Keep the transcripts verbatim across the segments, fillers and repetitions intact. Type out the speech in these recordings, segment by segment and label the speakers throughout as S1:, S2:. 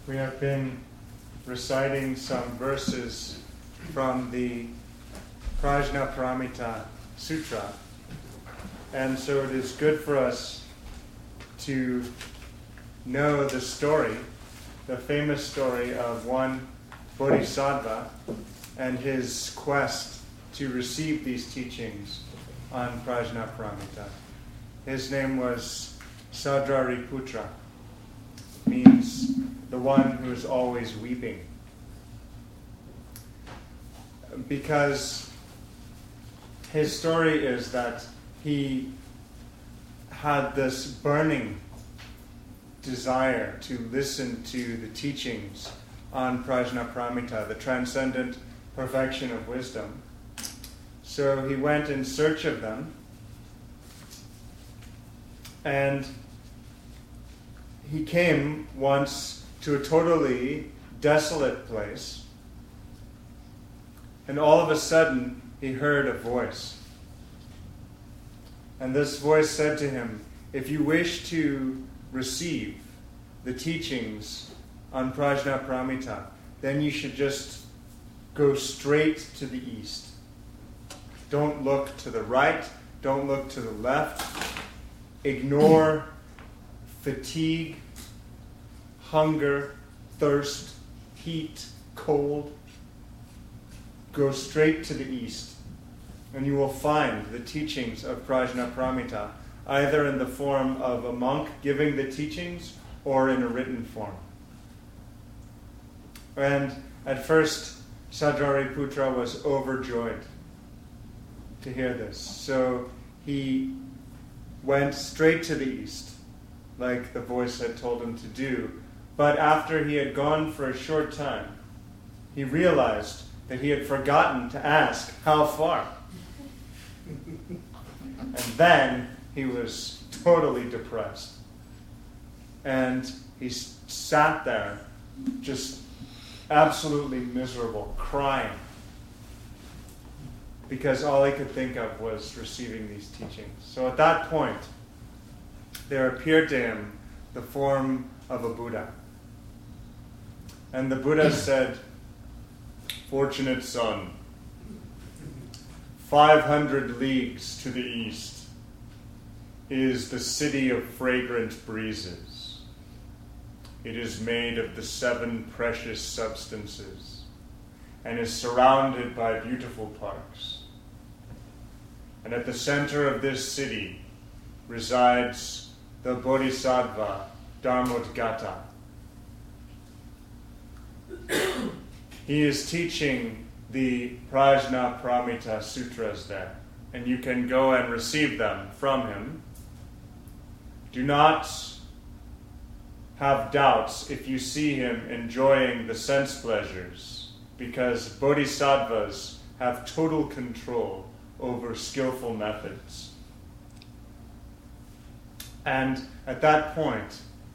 S1: We have been reciting some verses from the Prajnaparamita Sutra, and so it is good for us to know the story, the famous story of one Bodhisattva and his quest to receive these teachings on Prajnaparamita. His name was Sadrariputra, means the one who is always weeping. Because his story is that he had this burning desire to listen to the teachings on Prajnaparamita, the transcendent perfection of wisdom. So he went in search of them, and he came once to a totally desolate place, and all of a sudden he heard a voice. And this voice said to him, if you wish to receive the teachings on Prajnaparamita, then you should just go straight to the east. Don't look to the right, don't look to the left. Ignore fatigue, hunger, thirst, heat, cold. Go straight to the east, and you will find the teachings of Prajnaparamita, either in the form of a monk giving the teachings or in a written form. And at first, Sadrariputra was overjoyed to hear this. So he went straight to the east, like the voice had told him to do. But after he had gone for a short time, he realized that he had forgotten to ask how far. And then he was totally depressed. And he sat there just absolutely miserable, crying, because all he could think of was receiving these teachings. So at that point, there appeared to him the form of a Buddha. And the Buddha said, "Fortunate son, five hundred leagues to the east is the city of fragrant breezes. It is made of the seven precious substances and is surrounded by beautiful parks. And at the center of this city resides the Bodhisattva Dharmodgata. He is teaching the Prajnaparamita Sutras there, and you can go and receive them from him. Do not have doubts if you see him enjoying the sense pleasures, because bodhisattvas have total control over skillful methods." And at that point,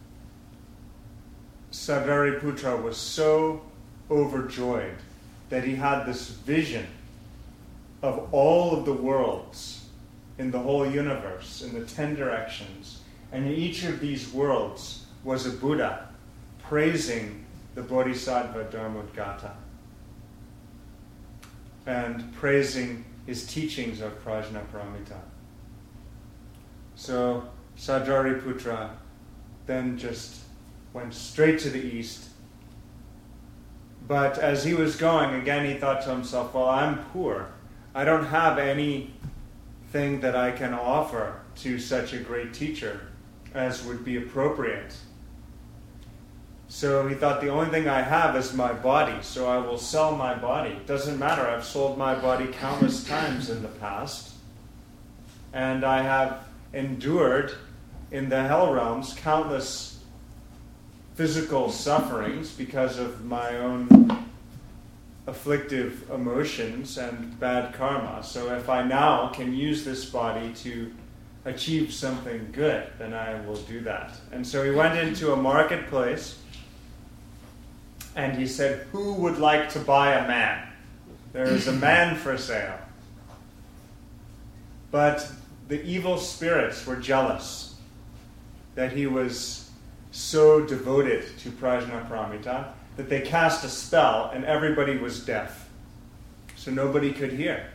S1: Sadrariputra was so overjoyed that he had this vision of all of the worlds in the whole universe, in the ten directions, and in each of these worlds was a Buddha praising the Bodhisattva Dharmodgata and praising his teachings of Prajnaparamita. So Sadrariputra then just went straight to the east. But as he was going, again he thought to himself, well, I'm poor. I don't have anything that I can offer to such a great teacher as would be appropriate. So he thought, the only thing I have is my body, so I will sell my body. It doesn't matter, I've sold my body countless times in the past. And I have endured in the hell realms countless physical sufferings because of my own afflictive emotions and bad karma. So if I now can use this body to achieve something good, then I will do that. And so he went into a marketplace and he said, who would like to buy a man? There is a man for sale. But the evil spirits were jealous that he was so devoted to Prajnaparamita that they cast a spell and everybody was deaf. So nobody could hear.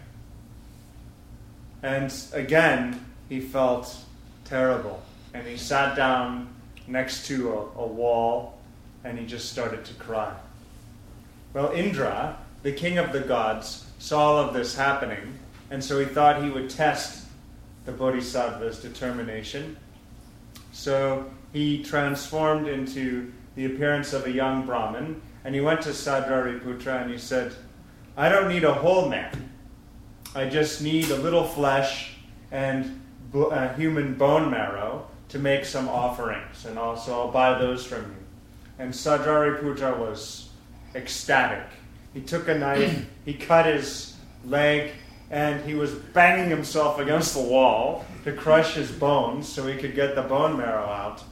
S1: And again, he felt terrible. And he sat down next to a, a wall and he just started to cry. Well, Indra, the king of the gods, saw all of this happening, and so he thought he would test the Bodhisattva's determination. So he transformed into the appearance of a young Brahmin, and he went to Sadrariputra and he said, I don't need a whole man. I just need a little flesh and uh, human bone marrow to make some offerings, and also I'll buy those from you. And Sadrariputra was ecstatic. He took a knife, he cut his leg, and he was banging himself against the wall to crush his bones so he could get the bone marrow out.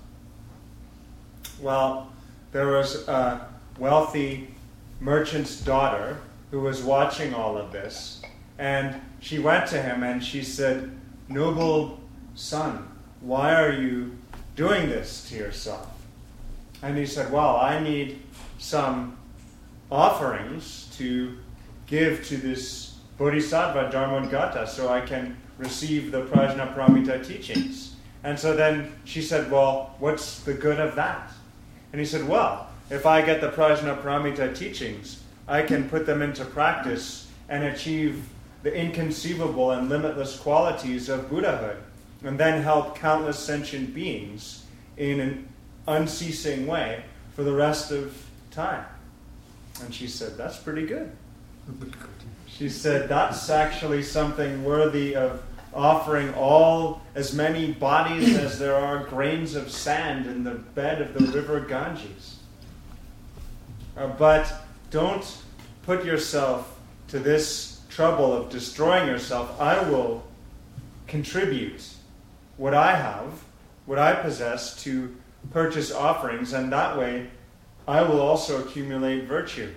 S1: Well, there was a wealthy merchant's daughter who was watching all of this, and she went to him and she said, Noble son, why are you doing this to yourself? And he said, well, I need some offerings to give to this Bodhisattva Dharmodgata so I can receive the Prajnaparamita teachings. And so then she said, well, what's the good of that? And he said, well, if I get the Prajnaparamita teachings, I can put them into practice and achieve the inconceivable and limitless qualities of Buddhahood, and then help countless sentient beings in an unceasing way for the rest of time. And she said, that's pretty good. She said, that's actually something worthy of offering all, as many bodies as there are grains of sand in the bed of the river Ganges. Uh, but don't put yourself to this trouble of destroying yourself. I will contribute what I have, what I possess, to purchase offerings, and that way I will also accumulate virtue.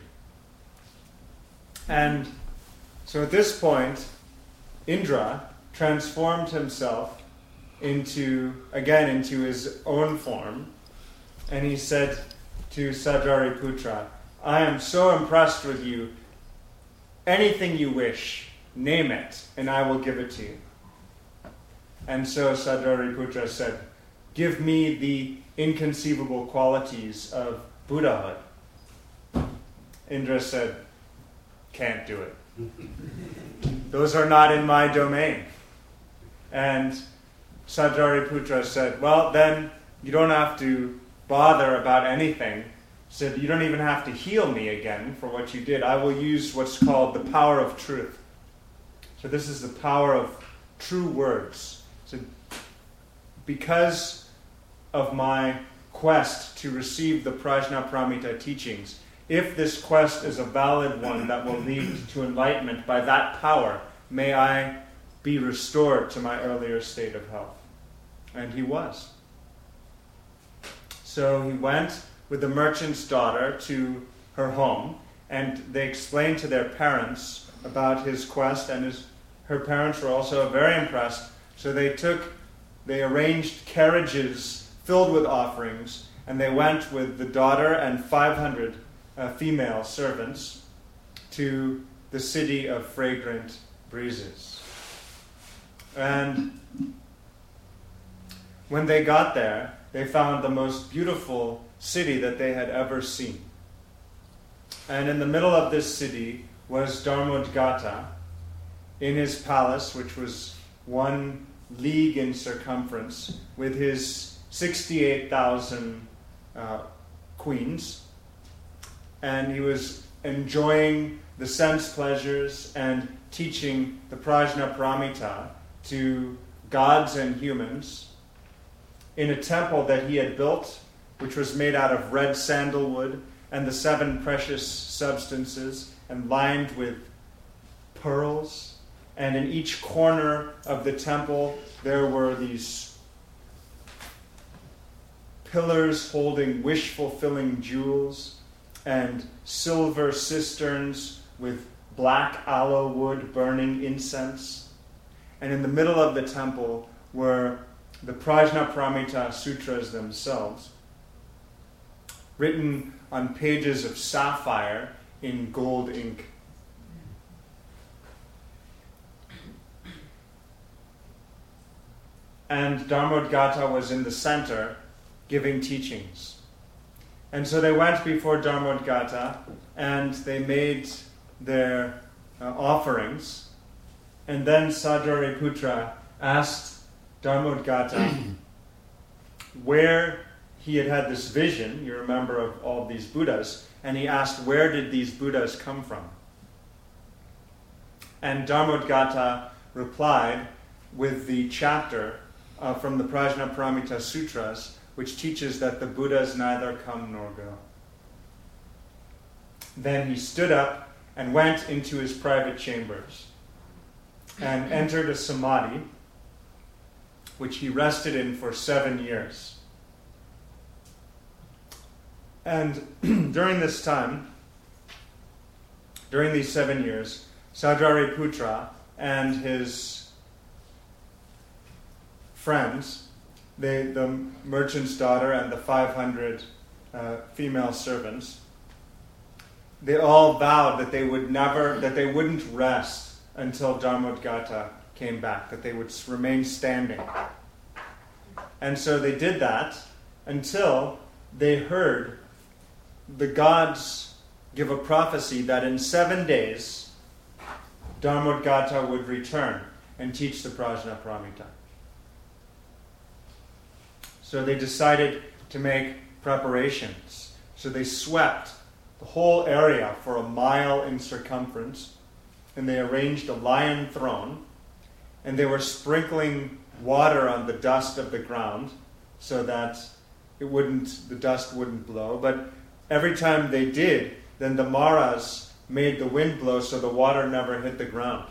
S1: And so at this point, Indra transformed himself into, again, into his own form, and he said to Sadrariputra, I am so impressed with you. Anything you wish, name it, and I will give it to you. And so Sadrariputra said, give me the inconceivable qualities of Buddhahood. Indra said, can't do it. Those are not in my domain. And Sadrariputra said, well, then you don't have to bother about anything. Said, you don't even have to heal me again for what you did. I will use what's called the power of truth. So this is the power of true words. So because of my quest to receive the Prajnaparamita teachings, if this quest is a valid one that will lead to enlightenment by that power, may I be restored to my earlier state of health. And he was. So he went with the merchant's daughter to her home, and they explained to their parents about his quest, and his, her parents were also very impressed. So they took, they arranged carriages filled with offerings, and they went with the daughter and five hundred uh, female servants to the city of fragrant breezes. And when they got there, they found the most beautiful city that they had ever seen. And in the middle of this city was Dharmodgata in his palace, which was one league in circumference, with his sixty-eight thousand uh, queens. And he was enjoying the sense pleasures and teaching the Prajnaparamita to gods and humans in a temple that he had built, which was made out of red sandalwood and the seven precious substances, and lined with pearls. And in each corner of the temple there were these pillars holding wish-fulfilling jewels, and silver cisterns with black aloe wood burning incense. And in the middle of the temple were the Prajnaparamita sutras themselves. written on pages of sapphire in gold ink. And Dharmodgata was in the center giving teachings. And so they went before Dharmodgata and they made their uh, offerings. And then Satyariputra asked Dharmodgata where he had had this vision, you remember, of all these Buddhas, and he asked, where did these Buddhas come from? And Dharmodgata replied with the chapter uh, from the Prajnaparamita Sutras, which teaches that the Buddhas neither come nor go. Then he stood up and went into his private chambers and entered a samadhi, which he rested in for seven years. And during this time, during these seven years, Satyariputra and his friends, they, the merchant's daughter and the five hundred uh, female servants, they all vowed that they would never, that they wouldn't rest until Dharmodgata came back, that they would remain standing. And so they did that until they heard the gods give a prophecy that in seven days Dharmodgata would return and teach the Prajnaparamita. So they decided to make preparations. So they swept the whole area for a mile in circumference, and they arranged a lion throne, and they were sprinkling water on the dust of the ground so that it wouldn't, the dust wouldn't blow. But every time they did, then the Maras made the wind blow so the water never hit the ground.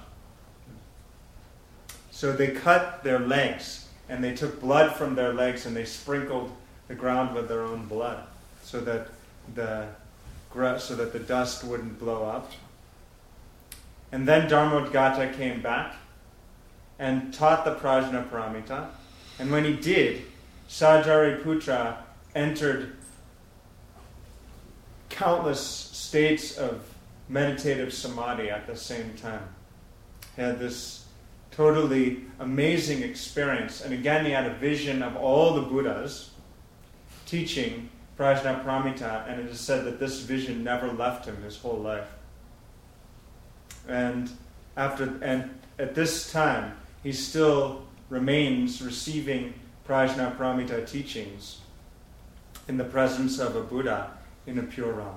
S1: So they cut their legs, and they took blood from their legs and they sprinkled the ground with their own blood so that the so that the dust wouldn't blow up. And then Dharmodgata came back and taught the Prajnaparamita. And when he did, Satyariputra entered countless states of meditative samadhi at the same time. He had this totally amazing experience. And again, he had a vision of all the Buddhas teaching Prajnaparamita, and it is said that this vision never left him his whole life. And after and at this time, he still remains receiving Prajnaparamita teachings in the presence of a Buddha in a pure realm.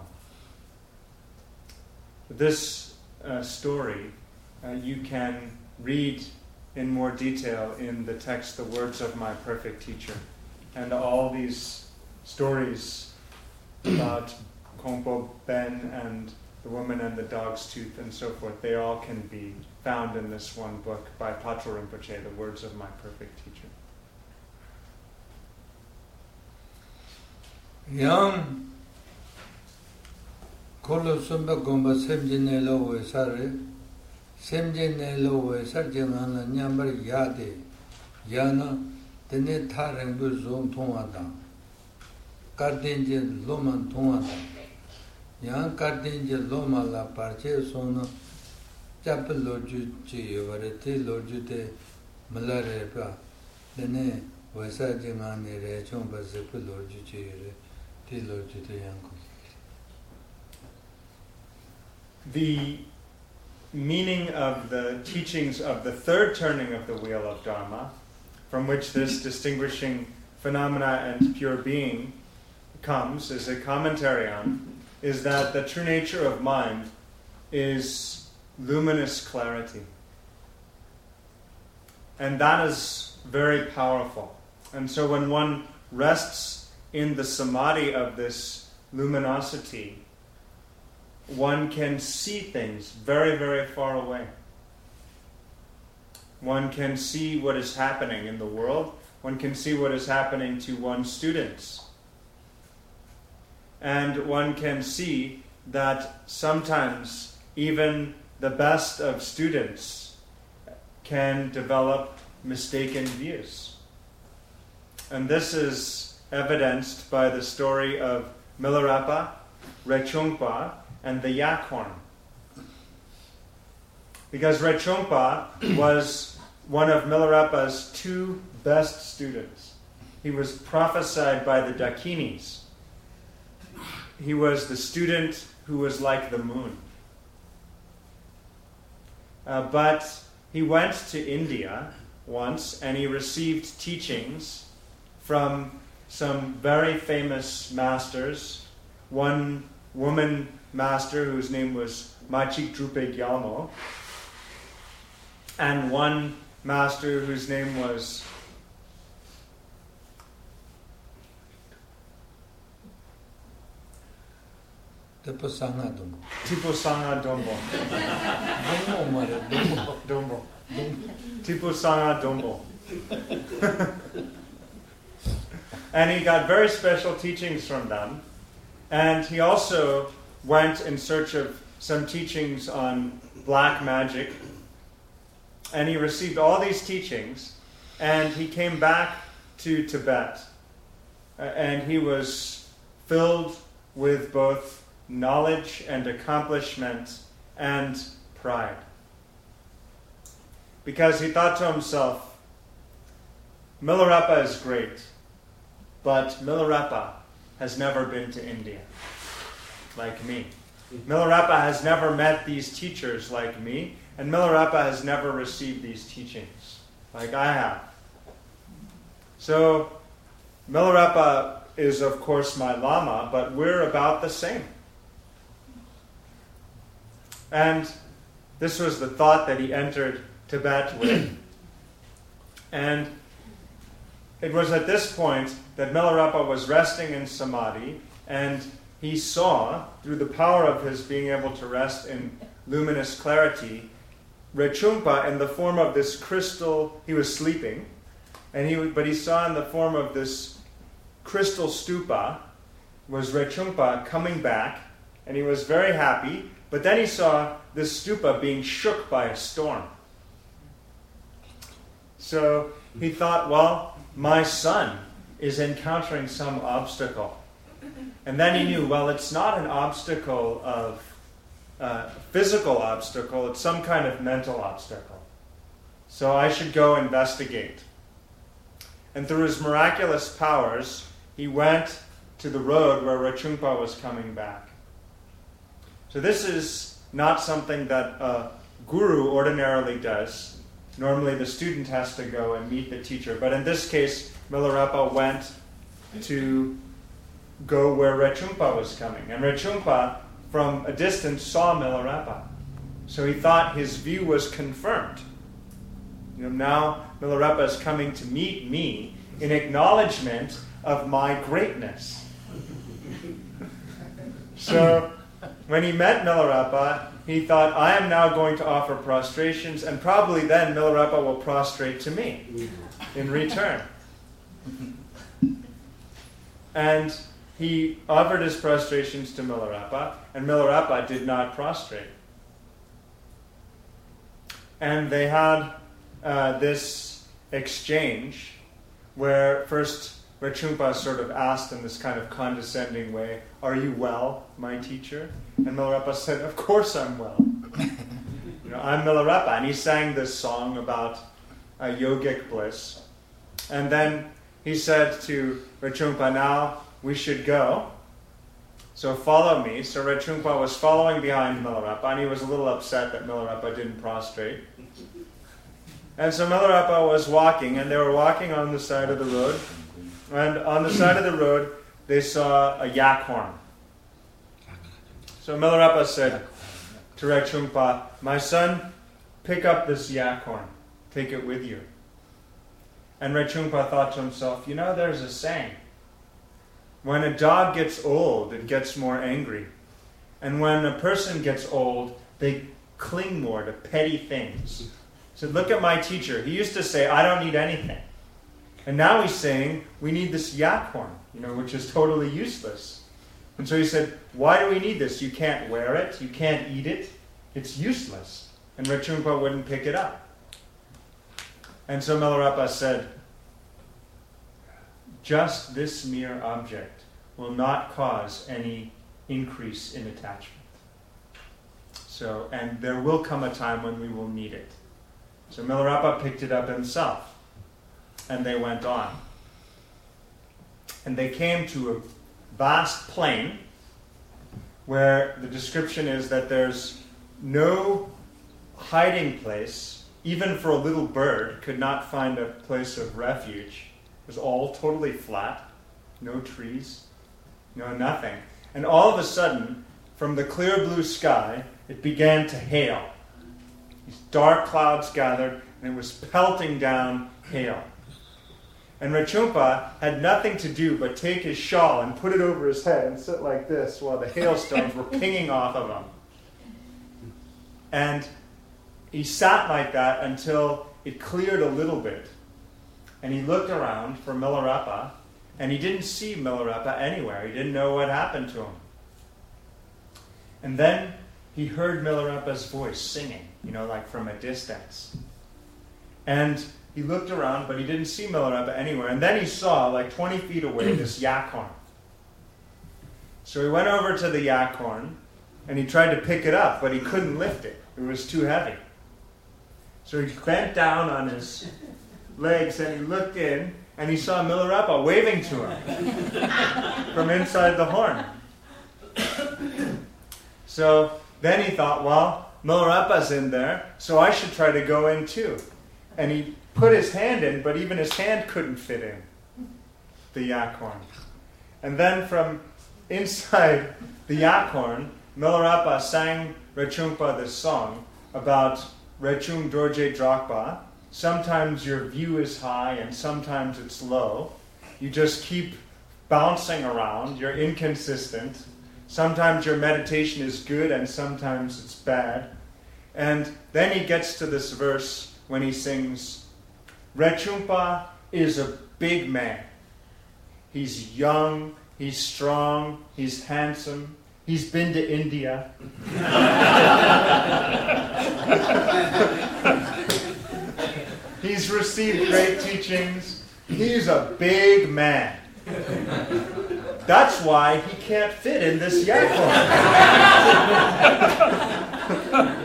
S1: This uh, story uh, you can read in more detail in the text, The Words of My Perfect Teacher. And all these stories about Kongpo Ben and the woman and the dog's tooth and so forth, they all can be found in this one book by Patrul Rinpoche, The Words of My Perfect Teacher.
S2: Yang Kolo Sumba Gomba Semjine Lowe Sare Semjine Lowe Sarjana Nyambar Yade Yana Tene Tarembu Zon Tonga Kardinje Loman Tonga Yang Kardinje Loma La Parche Sona Chapel Loju Chi Varete Loju de Malarepa Dene Wasajimani Rechon Bazipu Loju Chi Ti Loju de Yanko.
S1: The meaning of the teachings of the third turning of the wheel of Dharma, from which this distinguishing phenomena and pure being comes, is a commentary on, is that the true nature of mind is luminous clarity. And that is very powerful. And so when one rests in the samadhi of this luminosity, one can see things very, very far away. One can see what is happening in the world. One can see what is happening to one's students. And one can see that sometimes even the best of students can develop mistaken views. And this is evidenced by the story of Milarepa, Rechungpa, and the yak horn. Because Rechungpa was one of Milarepa's two best students. He was prophesied by the Dakinis. He was the student who was like the moon. Uh, but he went to India once and he received teachings from some very famous masters. One woman master whose name was Machik Drupe Gyalmo, and one master whose name was
S2: Tipusanga Dombo.
S1: Tipusanga Dombo.
S2: Dombo mare, Dombo.
S1: Dombo. Tipusanga Dombo. And he got very special teachings from them. And he also went in search of some teachings on black magic. And he received all these teachings. And he came back to Tibet. Uh, and he was filled with both knowledge and accomplishment and pride. Because he thought to himself, Milarepa is great, but Milarepa has never been to India, like me. Milarepa has never met these teachers like me, and Milarepa has never received these teachings like I have. So, Milarepa is, of course, my Lama, but we're about the same. And this was the thought that he entered Tibet with. And it was at this point that Milarepa was resting in samadhi, and he saw, through the power of his being able to rest in luminous clarity, Rechungpa in the form of this crystal. He was sleeping, and he but he saw in the form of this crystal stupa was Rechungpa coming back, and he was very happy. But then he saw this stupa being shook by a storm. So he thought, well, my son is encountering some obstacle. And then he knew, well, it's not an obstacle of uh, physical obstacle, it's some kind of mental obstacle. So I should go investigate. And through his miraculous powers, he went to the road where Rechungpa was coming back. So this is not something that a guru ordinarily does. Normally the student has to go and meet the teacher. But in this case, Milarepa went to go where Rechungpa was coming. And Rechungpa, from a distance, saw Milarepa. So he thought his view was confirmed. You know, now Milarepa is coming to meet me in acknowledgement of my greatness. So when he met Milarepa, he thought, I am now going to offer prostrations, and probably then Milarepa will prostrate to me in return. And he offered his prostrations to Milarepa, and Milarepa did not prostrate. And they had uh, this exchange where first Rechungpa sort of asked in this kind of condescending way, are you well, my teacher? And Milarepa said, of course I'm well. You know, I'm Milarepa. And he sang this song about uh, yogic bliss. And then he said to Rechungpa, now we should go. So follow me. So Rechungpa was following behind Milarepa, and he was a little upset that Milarepa didn't prostrate. And so Milarepa was walking, and they were walking on the side of the road. And on the side of the road, they saw a yak horn. So Milarepa said to Rechungpa, my son, pick up this yak horn. Take it with you. And Rechungpa thought to himself, you know, there's a saying. When a dog gets old, it gets more angry. And when a person gets old, they cling more to petty things. So look at my teacher. He used to say, I don't need anything. And now he's saying, we need this yak horn, you know, which is totally useless. And so he said, why do we need this? You can't wear it. You can't eat it. It's useless. And Rechungpa wouldn't pick it up. And so Milarepa said, just this mere object will not cause any increase in attachment. So, and there will come a time when we will need it. So Milarepa picked it up himself, and they went on. And they came to a vast plain where the description is that there's no hiding place, even for a little bird, could not find a place of refuge. It was all totally flat, no trees, no nothing. And all of a sudden, from the clear blue sky, it began to hail. These dark clouds gathered, and it was pelting down hail. And Rechungpa had nothing to do but take his shawl and put it over his head and sit like this while the hailstones were pinging off of him. And he sat like that until it cleared a little bit. And he looked around for Milarepa, and he didn't see Milarepa anywhere. He didn't know what happened to him. And then he heard Milarepa's voice singing, you know, like from a distance. And he looked around, but he didn't see Milarepa anywhere. And then he saw, like twenty feet away, this yak horn. So he went over to the yak horn, and he tried to pick it up, but he couldn't lift it. It was too heavy. So he bent down on his legs, and he looked in, and he saw Milarepa waving to him from inside the horn. So then he thought, well, Milarepa's in there, so I should try to go in too. And he put his hand in, but even his hand couldn't fit in the yak horn. And then from inside the yak horn, Milarepa sang Rechungpa this song about Rechung Dorje Drakpa. Sometimes your view is high and sometimes it's low. You just keep bouncing around. You're inconsistent. Sometimes your meditation is good and sometimes it's bad. And then he gets to this verse when he sings, Rechungpa is a big man. He's young, he's strong, he's handsome, he's been to India. He's received great teachings. He's a big man. That's why he can't fit in this yak horn.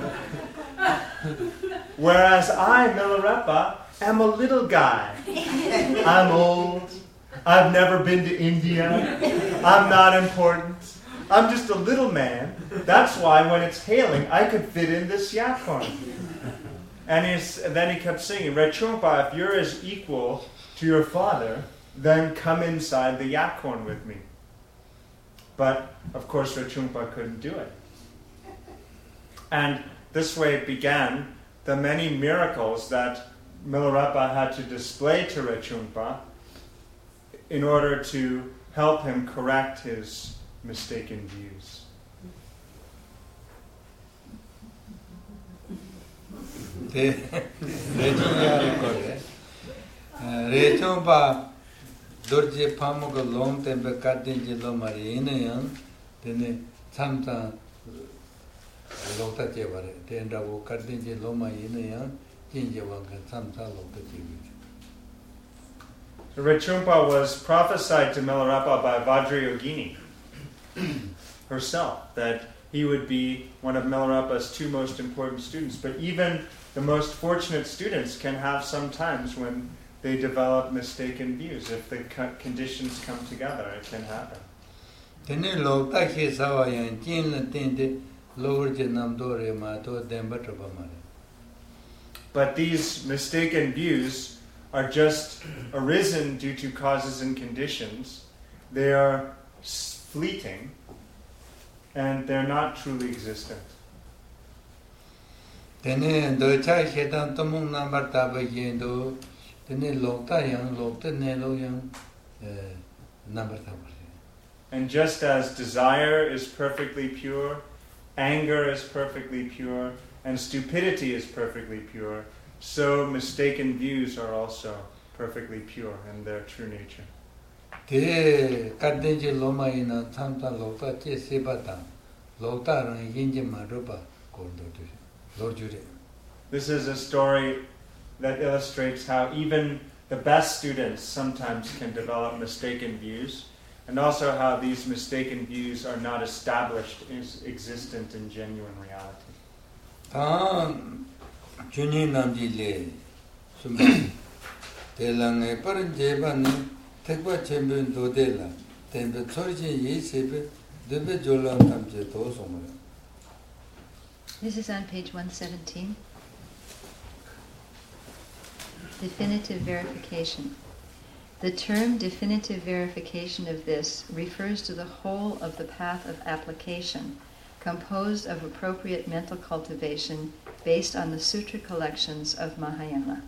S1: Whereas I, Milarepa, am a little guy. I'm old. I've never been to India. I'm not important. I'm just a little man. That's why when it's hailing, I could fit in this yak horn. And, he's, and then he kept singing, Rechungpa, if you're as equal to your father, then come inside the yak horn with me. But, of course, Rechungpa couldn't do it. And this way it began the many miracles that Milarepa had to display to Rechungpa in order to help him correct his mistaken views.
S2: Rechungpa dorje pamuga long tembe kadinje lo marine yan tene samsa lokta chevare tenda wo kadinje lo marine yan jinje wanga samsa lokta chevare.
S1: So Rechungpa was prophesied to Milarepa by Vajrayogini herself that he would be one of Milarepa's two most important students. But even the most fortunate students can have some times when they develop mistaken views. If the conditions come together, it can happen. But these mistaken views are just arisen due to causes and conditions. They are fleeting, and they're not truly existent.
S2: Tene docha shedan tomung number taba yendo tene lokta yang lokta nelo yang number taba.
S1: And just as desire is perfectly pure, anger is perfectly pure, and stupidity is perfectly pure, so mistaken views are also perfectly pure in their true nature.
S2: Te kadinje loma ina tamta lokta che sebata lokta ran yinje maruba kordo.
S1: This is a story that illustrates how even the best students sometimes can develop mistaken views, and also how these mistaken views are not established as existent in genuine reality.
S2: Ah, Juni Namjile, Sumba, Telang, Paran Jebani, Tekba Champion Dodela, then the Torjin Ye Sebe, Debe Jolan Tamje Tosoma.
S3: This is on page one seventeen. Definitive verification. The term definitive verification of this refers to the whole of the path of application, composed of appropriate mental cultivation based on the sutra collections of Mahayana.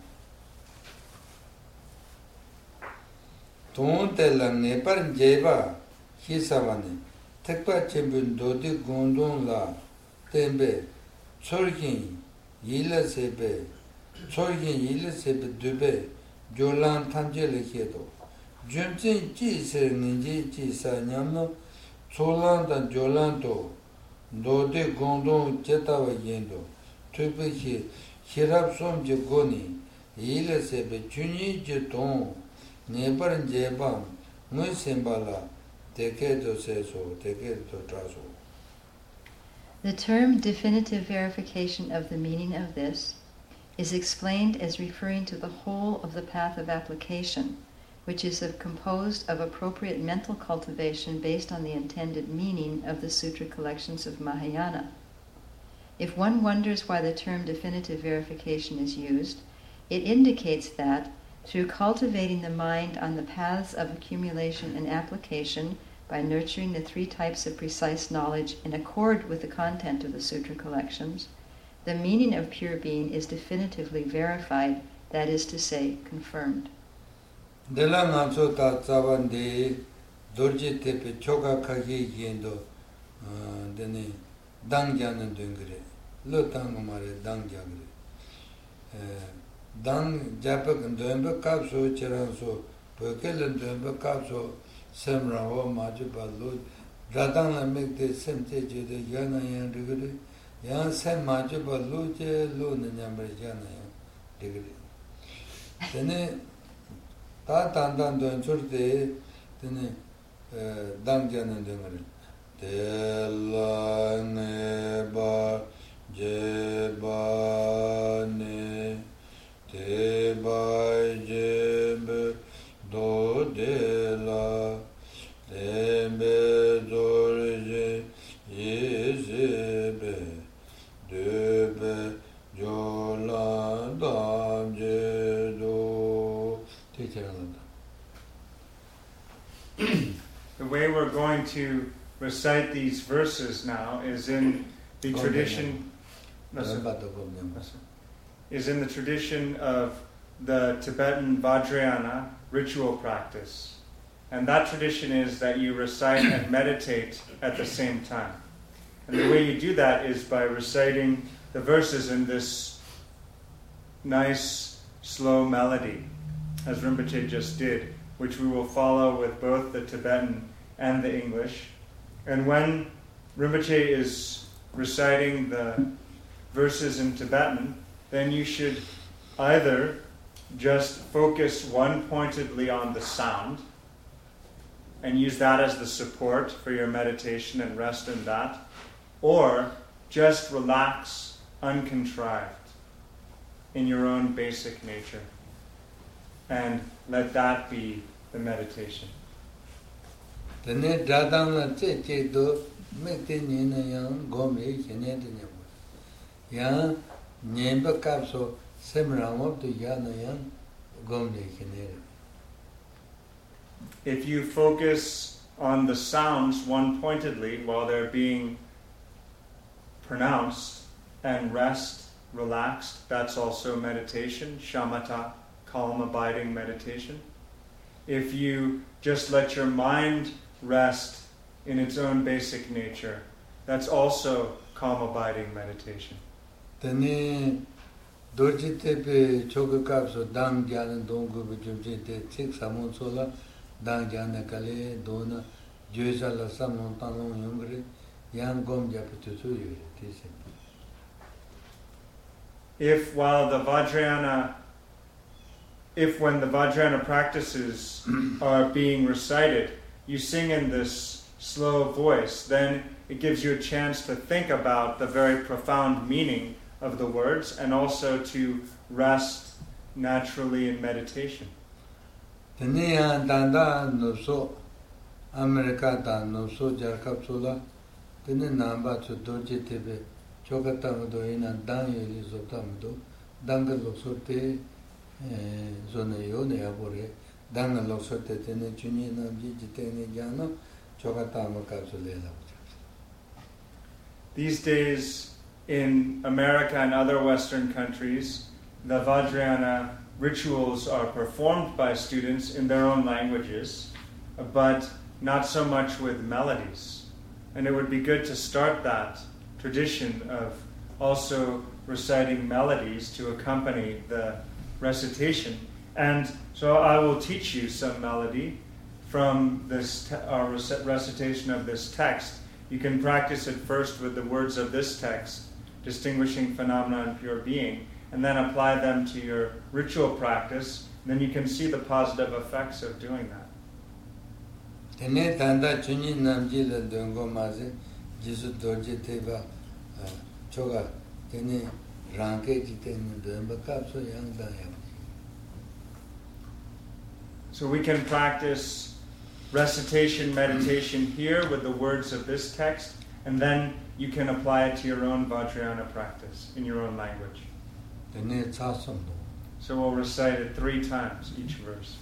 S2: Don Telang Neparan Jeba, Hisavani, Tekba Champion Dodi Gondon La, Tembe, Chorgin, Yila Sebe, Chorgin Yila Sebe Dube, Jolan Tamjele Hedo, Jumjin Ji Se Ninji Ji Sa Nyamno, Cholan Dan Jolando, Dodi Gondon Jetawa Yendo, Tubehi, Hirab Som Jegoni, Yila Sebe, Juni Jeton, Neparan Jebam, Musembala, Tekedo Seso, Tekedo Traso.
S3: The term definitive verification of the meaning of this is explained as referring to the whole of the path of application, which is composed of appropriate mental cultivation based on the intended meaning of the sutra collections of Mahayana. If one wonders why the term definitive verification is used, it indicates that, through cultivating the mind on the paths of accumulation and application, by nurturing the three types of precise knowledge in accord with the content of the sutra collections, the meaning of pure being is definitively verified, that is to say, confirmed.
S2: Dela Namso Ta Tsavande, Dorje Tepe Choka Kage Yendo, Dene, Dangjanan Dungre, Lo Tangumare Dangjagre. Dang Japak and Dumba Kapso, Cheranso, Pokel and Dumba Kapso, Semraho, Majubalu, Radang la make the same stage of the Yana and degree, Yan Sam Majubalu, Luna Yamber Yana degree. Then that and then the answer day, then Danjan and Dungery. Della Neba Jebane, Teba Jebe. Do de la dembe dorje yezebe debe jola damje do.
S1: The way we're going to recite these verses now is in the tradition is in the tradition of the Tibetan Vajrayana ritual practice. And that tradition is that you recite and meditate at the same time. And the way you do that is by reciting the verses in this nice, slow melody, as Rinpoche just did, which we will follow with both the Tibetan and the English. And when Rinpoche is reciting the verses in Tibetan, then you should either just focus one-pointedly on the sound and use that as the support for your meditation and rest in that, or just relax uncontrived in your own basic nature and let that be the meditation. If you focus on the sounds one-pointedly while they're being pronounced and rest, relaxed, that's also meditation, shamatha, calm, abiding meditation. If you just let your mind rest in its own basic nature, that's also calm, abiding meditation.
S2: Then dorji tepe chokakapso dang jana dongu bujumje te tik samon sola dang jana kale dona joisa la samon tanong yungre yan gom japitu suyu tise.
S1: If while the Vajrayana, if when the Vajrayana practices are being recited, you sing in this slow voice, then it gives you a chance to think about the very profound meaning of the words and also to rest naturally in meditation.
S2: Teniya danda nuso America da nuso jarkap sula teni namba chu doji tebe chokatamdo ina dan yeli zotamdo danga loksote zone yone abore danga loksote teni chuni namji jitene jana chokatama kapsulela.
S1: These days in America and other Western countries, the Vajrayana rituals are performed by students in their own languages, but not so much with melodies. And it would be good to start that tradition of also reciting melodies to accompany the recitation. And so I will teach you some melody from this te- our rec- recitation of this text. You can practice it first with the words of this text, distinguishing phenomena and pure being, and then apply them to your ritual practice. Then you can see the positive effects of doing that.
S2: Tene tanda chuni namji la dongo maze jisu doji teba choga tene ranke jitene donba kapso yang da yang.
S1: So we can practice recitation, meditation here with the words of this text, and then you can apply it to your own Vajrayana practice in your own language. So we'll recite it three times, each verse.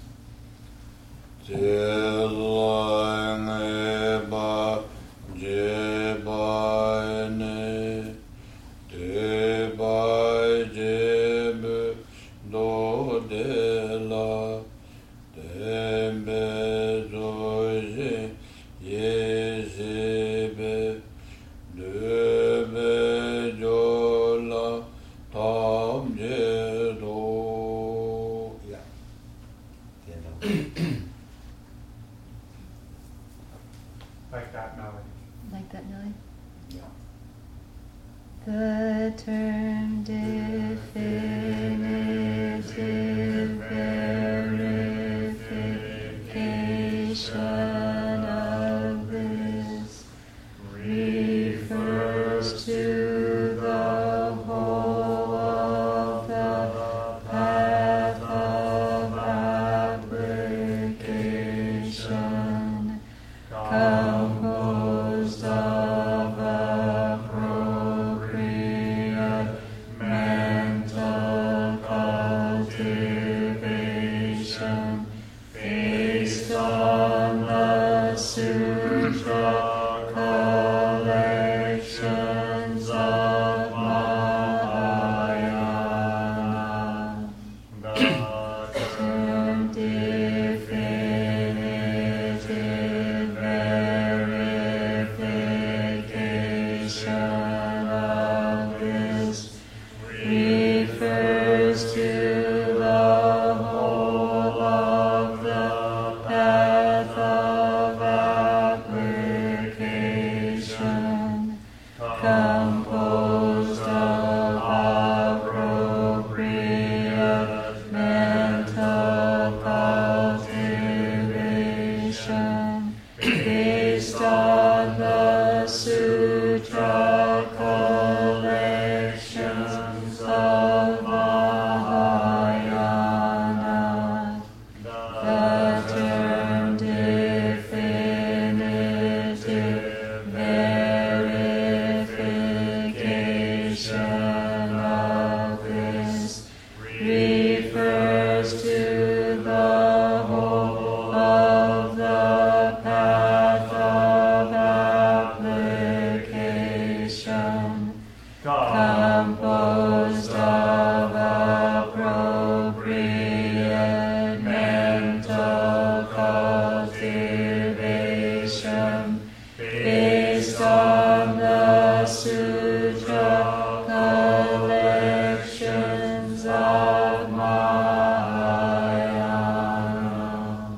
S1: Like that melody.
S3: Like that melody?
S1: Yeah.
S3: The term definitive verification of this refers to the whole of the path of application, composed of appropriate mental cultivation based on the sutra collections of Mahayana. The term definitive verification of this refers to the whole of the path of application, composed of appropriate mental cultivation based on the sutra collections of Mahayana. The term definitive verification of this refers to the whole of the path of application, composed of appropriate mental cultivation based on the sutra collections of Mahayana.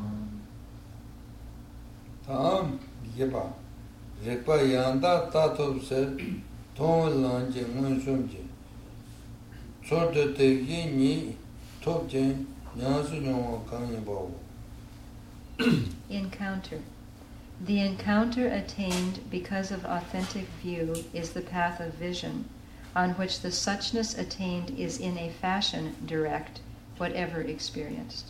S2: Tam yeba rekpa yanda tatop se ton lanje mun shumje sorte te ni top jen nyasu nyo kan yeba.
S3: Encounter. The encounter attained because of authentic view is the path of vision, on which the suchness attained is in a fashion direct, whatever experienced.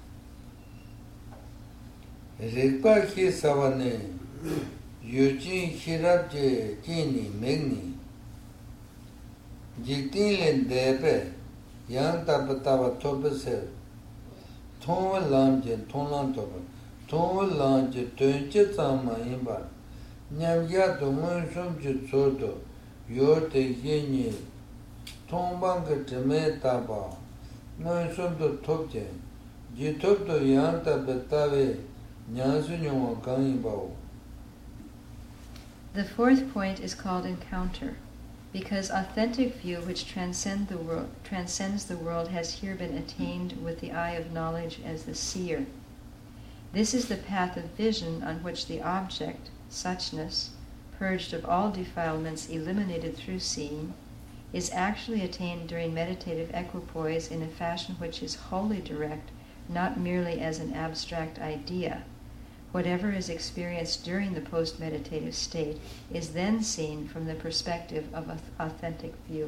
S2: Rikpa ki savane, yujin hirabje jini megni, jiktin len debe, yang tabataba tobese, tongwa lamje tonglan toba, tongwa lamje tunje zama imba, nyamya to monsum ju tsodo, yote yinyi, tongbanga jime taba, monsum to tobje, jitob to yang tabatawe,
S3: The fourth point is called encounter, because authentic view which transcend the world, transcends the world has here been attained with the eye of knowledge as the seer. This is the path of vision on which the object, suchness, purged of all defilements eliminated through seeing, is actually attained during meditative equipoise in a fashion which is wholly direct, not merely as an abstract idea. Whatever is experienced during the post-meditative state is then seen from the perspective of authentic view.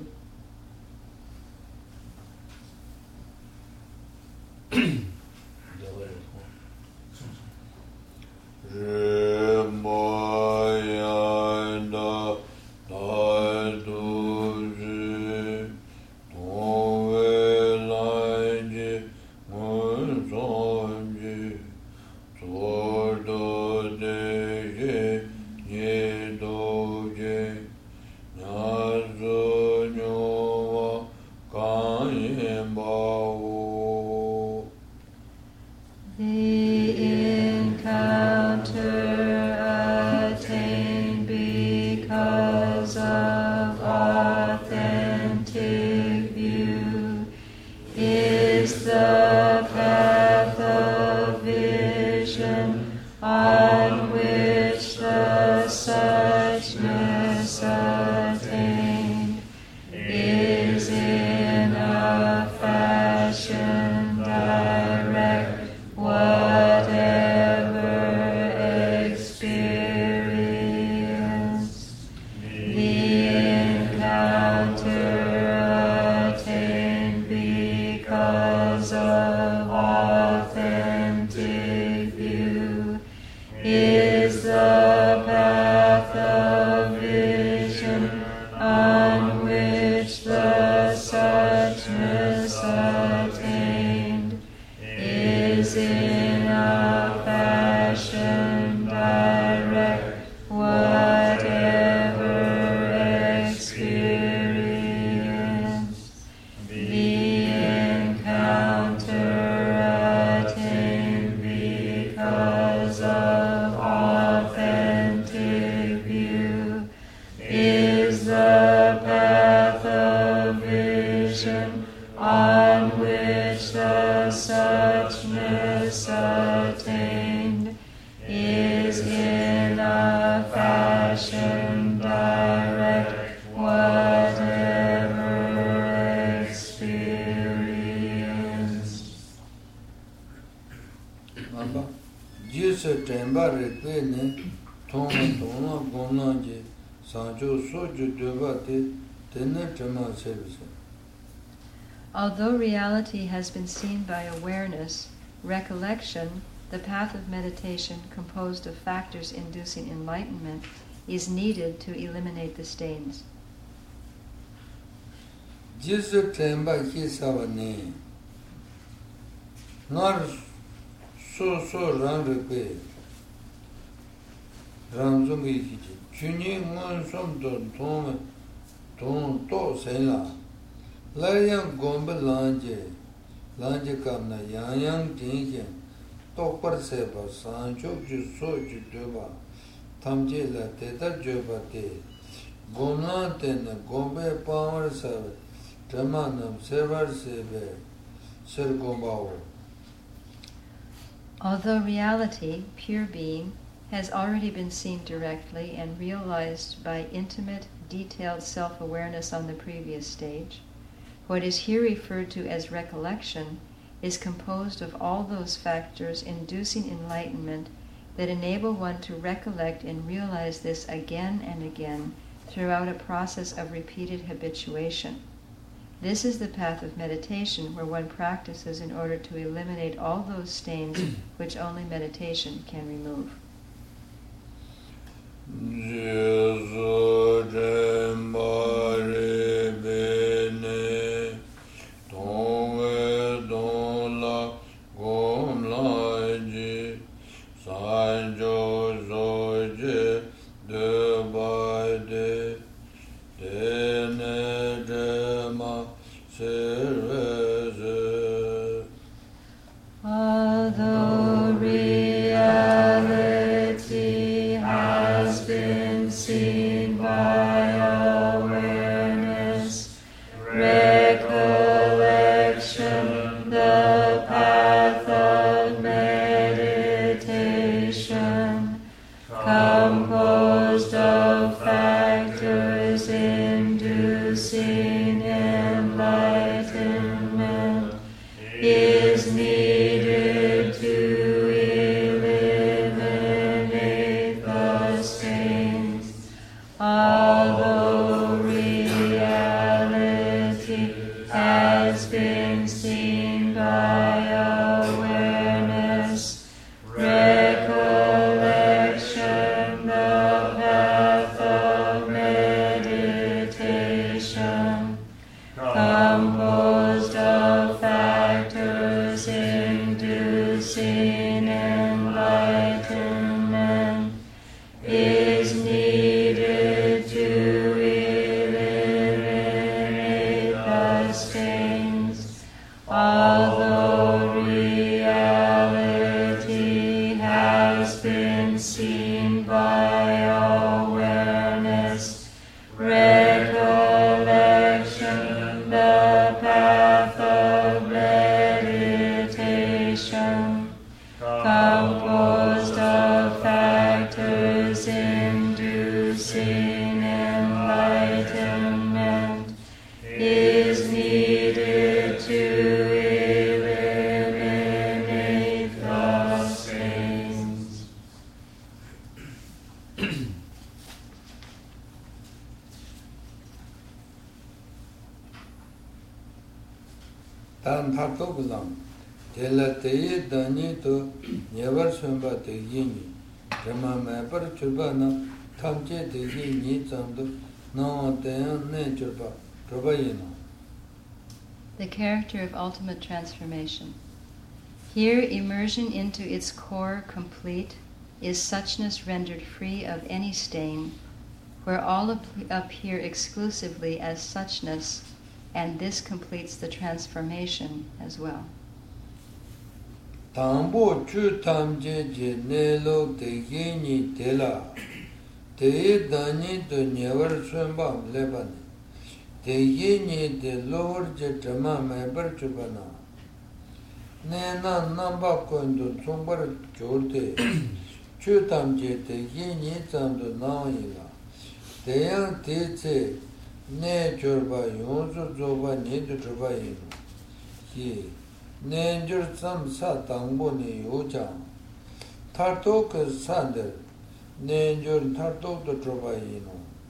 S3: Although reality has been seen by awareness, recollection, the path of meditation composed of factors inducing enlightenment, is needed to eliminate the stains.
S2: Jisu temba kisavane, nar so so rangrepe, rangzungi kiti, chuni ngon som don tome, ton to senla, laryang gombe lanje, lanje kamna yang yang jingyen, tokpar seba, sanchok ju so ju deba, tamje la teta joba te, gomla tena gombe power sebe, dramanam servar sebe, ser gombao.
S3: Although reality, pure being, has already been seen directly and realized by intimate, detailed self-awareness on the previous stage, what is here referred to as recollection is composed of all those factors inducing enlightenment that enable one to recollect and realize this again and again throughout a process of repeated habituation. This is the path of meditation, where one practices in order to eliminate all those stains which only meditation can remove. Although reality has been seen by awareness, recollection, the path of meditation, composed of factors inducing enlightenment, is needed to eliminate the stains. Although reality has been seen by awareness, recollection, the path of meditation, composed of factors inducing enlightenment, is needed to eliminate the stains. Although reality has been seen by awareness, recollection, the path of meditation, composed of factors inducing enlightenment, is needed to eliminate the stains.
S2: Tan Tartogulam, Tela Teye Dani to Never Swimba to Yini, Rama Mapper Chubana, Tamche to Yini Zandu, no Dayan Nature, Probayino.
S3: The character of ultimate transformation. Here, immersion into its core complete is suchness rendered free of any stain, where all ap- appear exclusively as suchness, and this completes the transformation as well.
S2: Tambo Chu Tamje Je Nelo de Yini Tela, Teye Dani to Never Swimba Lebanon. The yini the lower jetama member chubana. Nena number coin to somber jorte. Chutam jet the yini zandu naila. The young teacher nature by Yonzo Zoba need to travail. He nature some satamboni ojam. Tartok sander. Nature tartok to travail.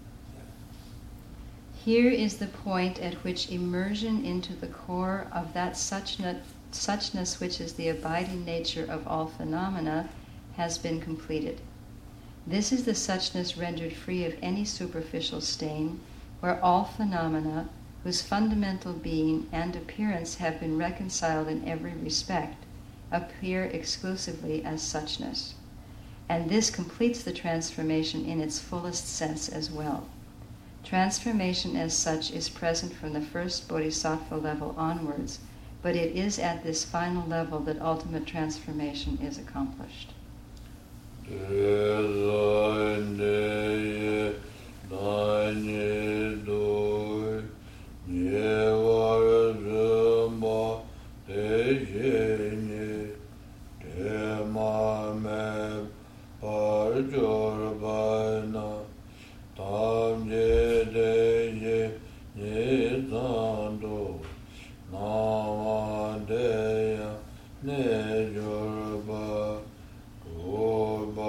S3: Here is the point at which immersion into the core of that suchness, suchness which is the abiding nature of all phenomena has been completed. This is the suchness rendered free of any superficial stain, where all phenomena, whose fundamental being and appearance have been reconciled in every respect, appear exclusively as suchness. And this completes the transformation in its fullest sense as well. Transformation as such is present from the first bodhisattva level onwards, but it is at this final level that ultimate transformation is accomplished.
S2: Ne jorba, jorba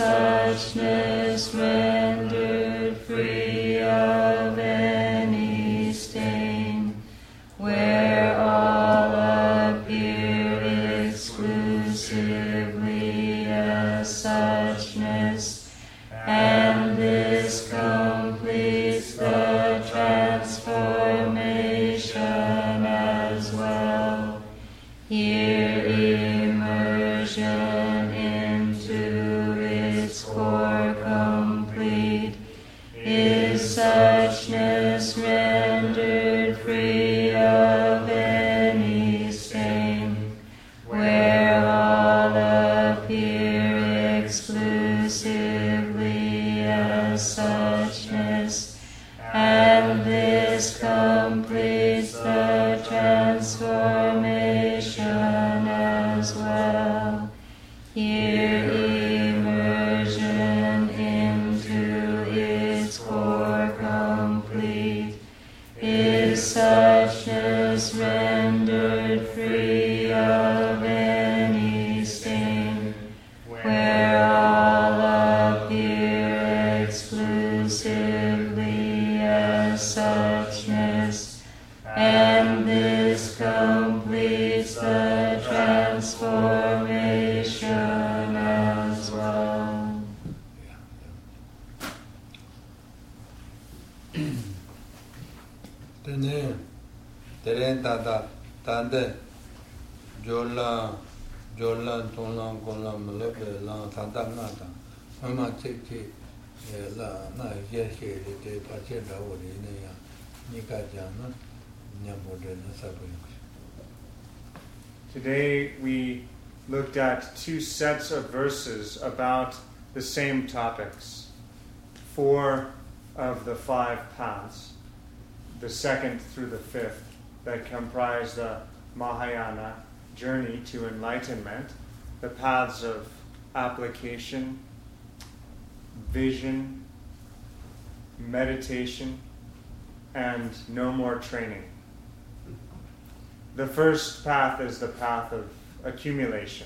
S3: suchness rendered free of any stain, where all appear exclusively as suchness, and this completes the transformation as well. Here immersion into its core complete is suchness rendered free of any stain, where all appear exclusively as suchness, and this completes the transformation as well. Here immersion into its core complete is suchness rendered free of any stain, where all appear exclusively as suchness, and this completes the transformation as well.
S2: Tene teren tata tande jola jola tola kola mlobe la tata nata mama cheki la na yeshe de pache da wori ne ya nika jana nyamode na sabu.
S1: Today we looked at two sets of verses about the same topics. Four of the five paths, the second through the fifth, that comprise the Mahayana journey to enlightenment, the paths of application, vision, meditation, and no more training. The first path is the path of accumulation.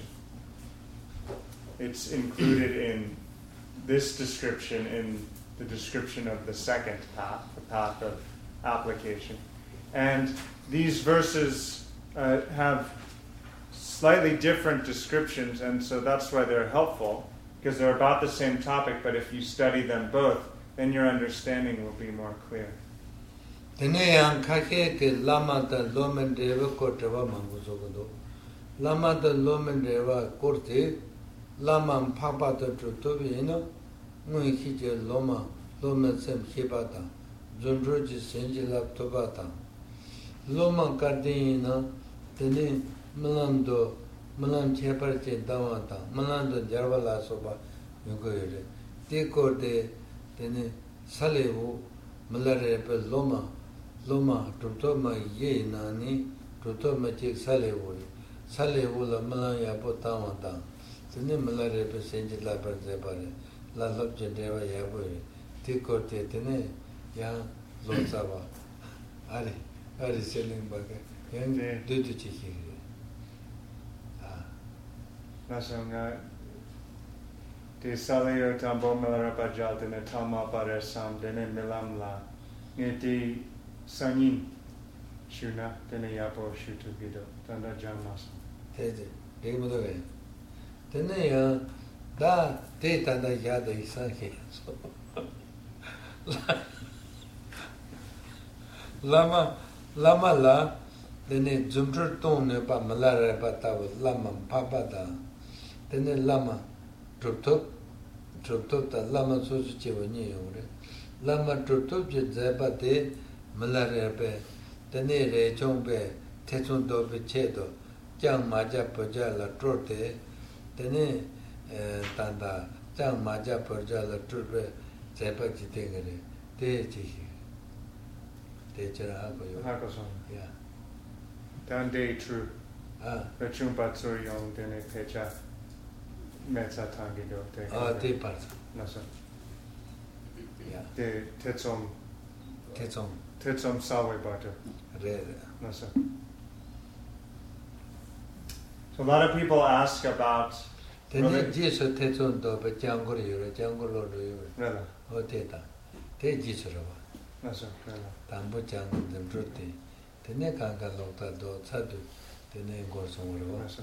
S1: It's included in this description, in the description of the second path, the path of application. And these verses uh, have slightly different descriptions, and so that's why they're helpful, because they're about the same topic, but if you study them both, then your understanding will be more clear.
S2: Teneyang kake ke lama da lomen deva korteva manguzogodo. Lama da lomen deva korte, lama papa da trutobi ino, ngui hije loma, lomen sem hibata, zunroji senji lap tobata. Loma kardina, tene melando, melam cheparche dawata, melando jarvala soba, yugoyere. Te korte, tene salevu, melare pe loma, Loma, Tutoma ye nani, Tutoma chik salewu, Salewu la Malaya Potamata, Tinimala represent la Pazepare, La Lobja Deva Yaburi, Tiko Tetene, Yang Losava, Ari, Ari selling Baka, Yang Dudu Chiki.
S1: Nasanga De Saleo Tambo Malarapajal Dene Tama Pare Sam Dene Milamla, Niti Sanin Shuna Dene Yapo Shutu Gido, Tanda Jamas.
S2: Tede, Demodoe. Tenea, da, te tanda yada isanke. Lama, lama la, dene zumtur tone pa malara patawa, lama papata. Tene lama, trutup, trutup ta lama susu chewa nye yore. Lama trutup je zeba te malara pe, tene re chong pe, te chong do pe che do, jang maja poja la trote, tene tanda, jang maja poja la trote, zeba chi tengere, te chi. Te chara hako yo.
S1: Hako son.
S2: Yeah.
S1: Dan de true.
S2: Ah.
S1: The chumpatsu yong dene pecha metsa tangido te.
S2: Ah, te parza.
S1: Nasa.
S2: Yeah.
S1: De tetsom.
S2: Tetsom.
S1: Tetsom sawe bata.
S2: Re re.
S1: Nasa. So a lot of people ask about
S2: Then Jesus Tetsun do but Jango Yura, Jango Lord
S1: Really?
S2: or Teta. Te Jisrava.
S1: That's okay.
S2: Tambo Jango them Druti. The Nekanga Lota do Sadu, the name goes on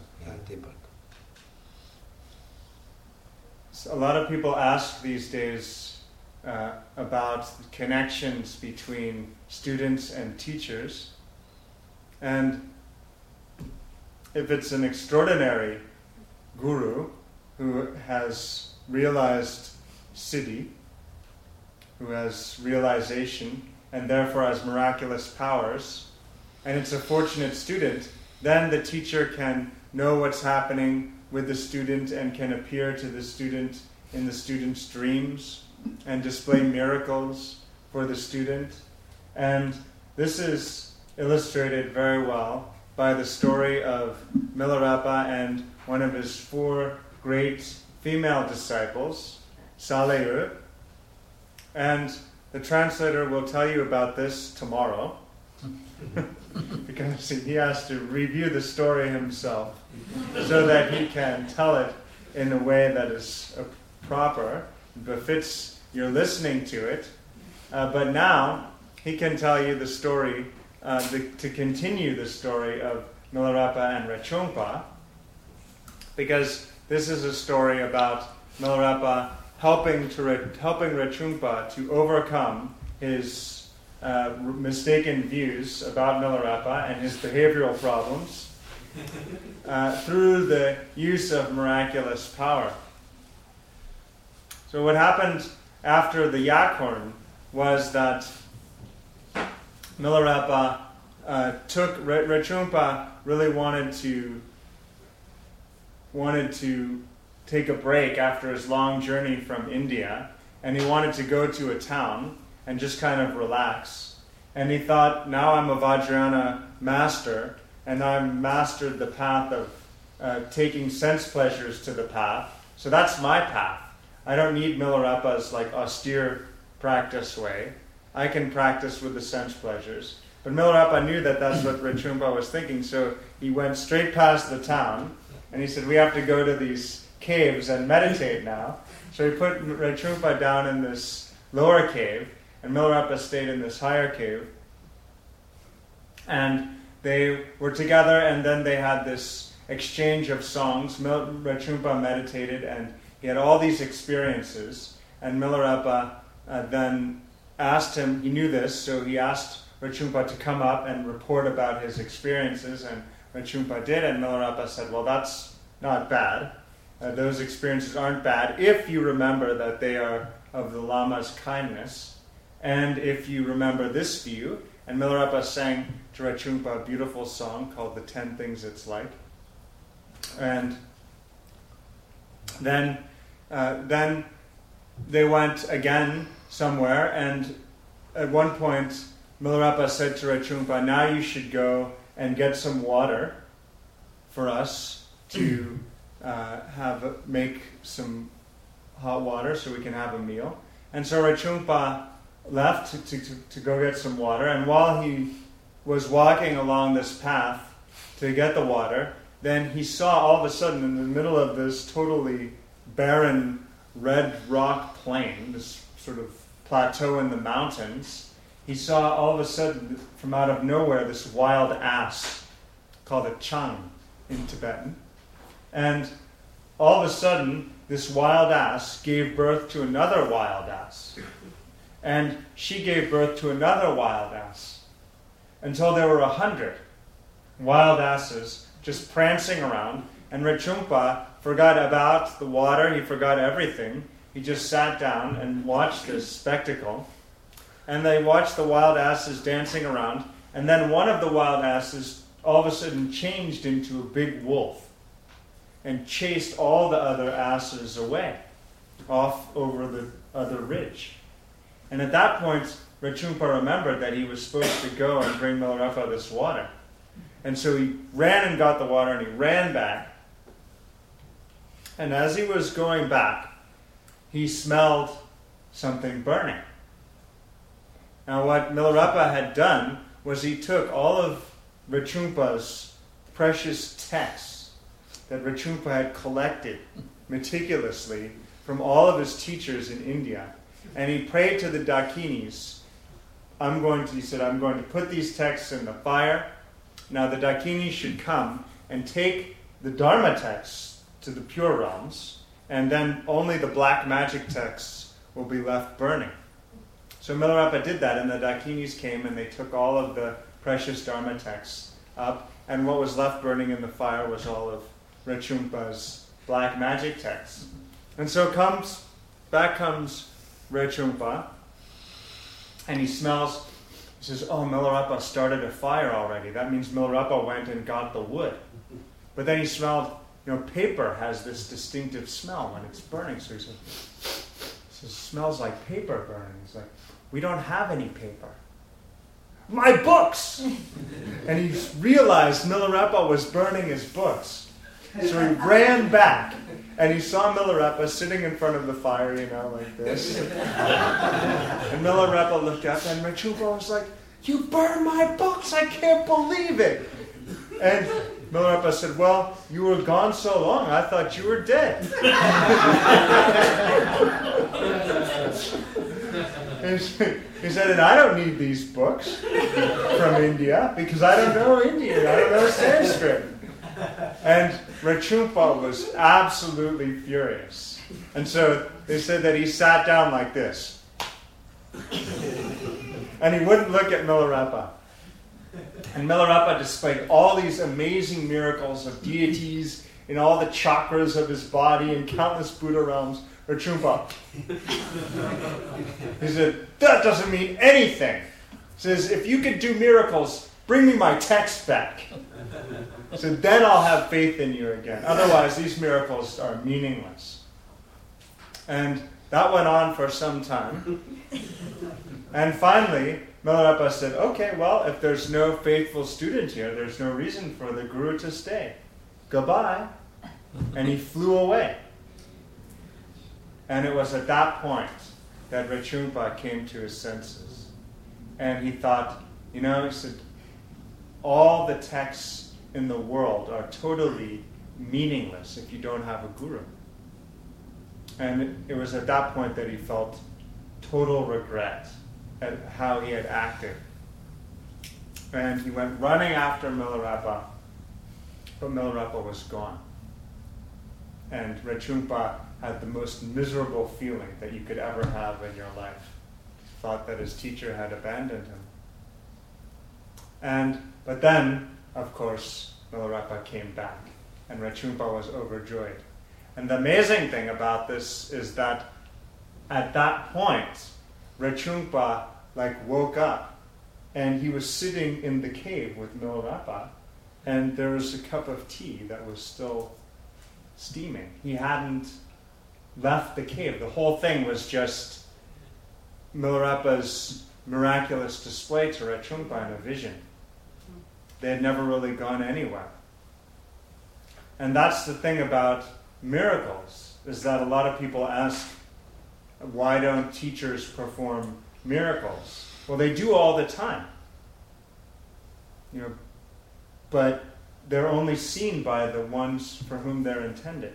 S1: A lot of people ask these days uh, about connections between students and teachers. And if it's an extraordinary guru who has realized siddhi, who has realization, and therefore has miraculous powers, and it's a fortunate student, then the teacher can know what's happening with the student and can appear to the student in the student's dreams and display miracles for the student. And this is illustrated very well by the story of Milarepa and one of his four great female disciples, Salehu. And the translator will tell you about this tomorrow because he has to review the story himself so that he can tell it in a way that is proper, befits your listening to it. Uh, but now he can tell you the story, uh, the, to continue the story of Milarepa and Rechungpa, because this is a story about Milarepa helping to re- helping Rechungpa to overcome his uh, mistaken views about Milarepa and his behavioral problems uh, through the use of miraculous power. So what happened after the Yakhorn was that Milarepa uh, took Re- Rechungpa really wanted to wanted to take a break after his long journey from India, and he wanted to go to a town and just kind of relax. And he thought, now I'm a Vajrayana master, and I've mastered the path of uh, taking sense pleasures to the path, so that's my path. I don't need Milarepa's like austere practice way. I can practice with the sense pleasures. But Milarepa knew that that's what Rechungpa was thinking, so he went straight past the town, and he said, we have to go to these caves and meditate now. So he put Rechungpa down in this lower cave, and Milarepa stayed in this higher cave. And they were together, and then they had this exchange of songs. Mil- Rechungpa meditated, and he had all these experiences. And Milarepa uh, then asked him, he knew this, so he asked Rechungpa to come up and report about his experiences, and Rechungpa did, and Milarepa said, well, that's not bad. Uh, those experiences aren't bad if you remember that they are of the Lama's kindness, and if you remember this view. And Milarepa sang to Rechungpa a beautiful song called The Ten Things It's Like. And then, uh, then they went again somewhere, and at one point Milarepa said to Rechungpa, now you should go and get some water for us to uh, have make some hot water so we can have a meal. And so Rechungpa left to, to, to go get some water, and while he was walking along this path to get the water, then he saw all of a sudden in the middle of this totally barren red rock plain, this sort of plateau in the mountains, he saw all of a sudden from out of nowhere this wild ass called a chang in Tibetan. And all of a sudden this wild ass gave birth to another wild ass. And she gave birth to another wild ass, until there were a hundred wild asses just prancing around, and Rechungpa forgot about the water, he forgot everything. He just sat down and watched this spectacle. And they watched the wild asses dancing around, and then one of the wild asses all of a sudden changed into a big wolf and chased all the other asses away, off over the other ridge. And at that point, Rechungpa remembered that he was supposed to go and bring Milarepa this water. And so he ran and got the water, and he ran back. And as he was going back, he smelled something burning. Now what Milarepa had done was he took all of Rechungpa's precious texts that Rechungpa had collected meticulously from all of his teachers in India. And he prayed to the Dakinis, I'm going to, he said, I'm going to put these texts in the fire. Now the Dakinis should come and take the Dharma texts to the pure realms, and then only the black magic texts will be left burning. So Milarepa did that, and the Dakinis came and they took all of the precious Dharma texts up, and what was left burning in the fire was all of Rechumpa's black magic texts. And so comes, back comes Rechumpa, and he smells, he says, oh, Milarepa started a fire already. That means Milarepa went and got the wood. But then he smelled, you know, paper has this distinctive smell when it's burning. So he said, it smells like paper burning. He's like, we don't have any paper. My books! And he realized Milarepa was burning his books. So he ran back, and he saw Milarepa sitting in front of the fire, you know, like this. And Milarepa looked up, and Rechumpa was like, you burned my books! I can't believe it! And Milarepa said, well, you were gone so long, I thought you were dead. He said, and I don't need these books from India, because I don't know Indian, I don't know Sanskrit. And Rechumpa was absolutely furious. And so they said that he sat down like this. And he wouldn't look at Milarepa. And Milarepa displayed all these amazing miracles of deities in all the chakras of his body and countless Buddha realms. Rechumpa. He said, that doesn't mean anything. He says, if you could do miracles, bring me my text back. So then I'll have faith in you again. Otherwise, these miracles are meaningless. And that went on for some time. And finally, Milarepa said, okay, well, if there's no faithful student here, there's no reason for the guru to stay. Goodbye. And he flew away. And it was at that point that Rechumpa came to his senses. And he thought, you know, he said, all the texts in the world are totally meaningless if you don't have a guru. And it was at that point that he felt total regret at how he had acted. And he went running after Milarepa, but Milarepa was gone. And Rechumpa had the most miserable feeling that you could ever have in your life. He thought that his teacher had abandoned him. And, but then, of course, Milarepa came back, and Rechumpa was overjoyed. And the amazing thing about this is that at that point, Rechumpa like woke up, and he was sitting in the cave with Milarepa, and there was a cup of tea that was still steaming. He hadn't left the cave. The whole thing was just Milarepa's miraculous display to Rechumpa in a vision. They had never really gone anywhere. And that's the thing about miracles, is that a lot of people ask, why don't teachers perform miracles? Well, they do all the time. You know, but they're only seen by the ones for whom they're intended,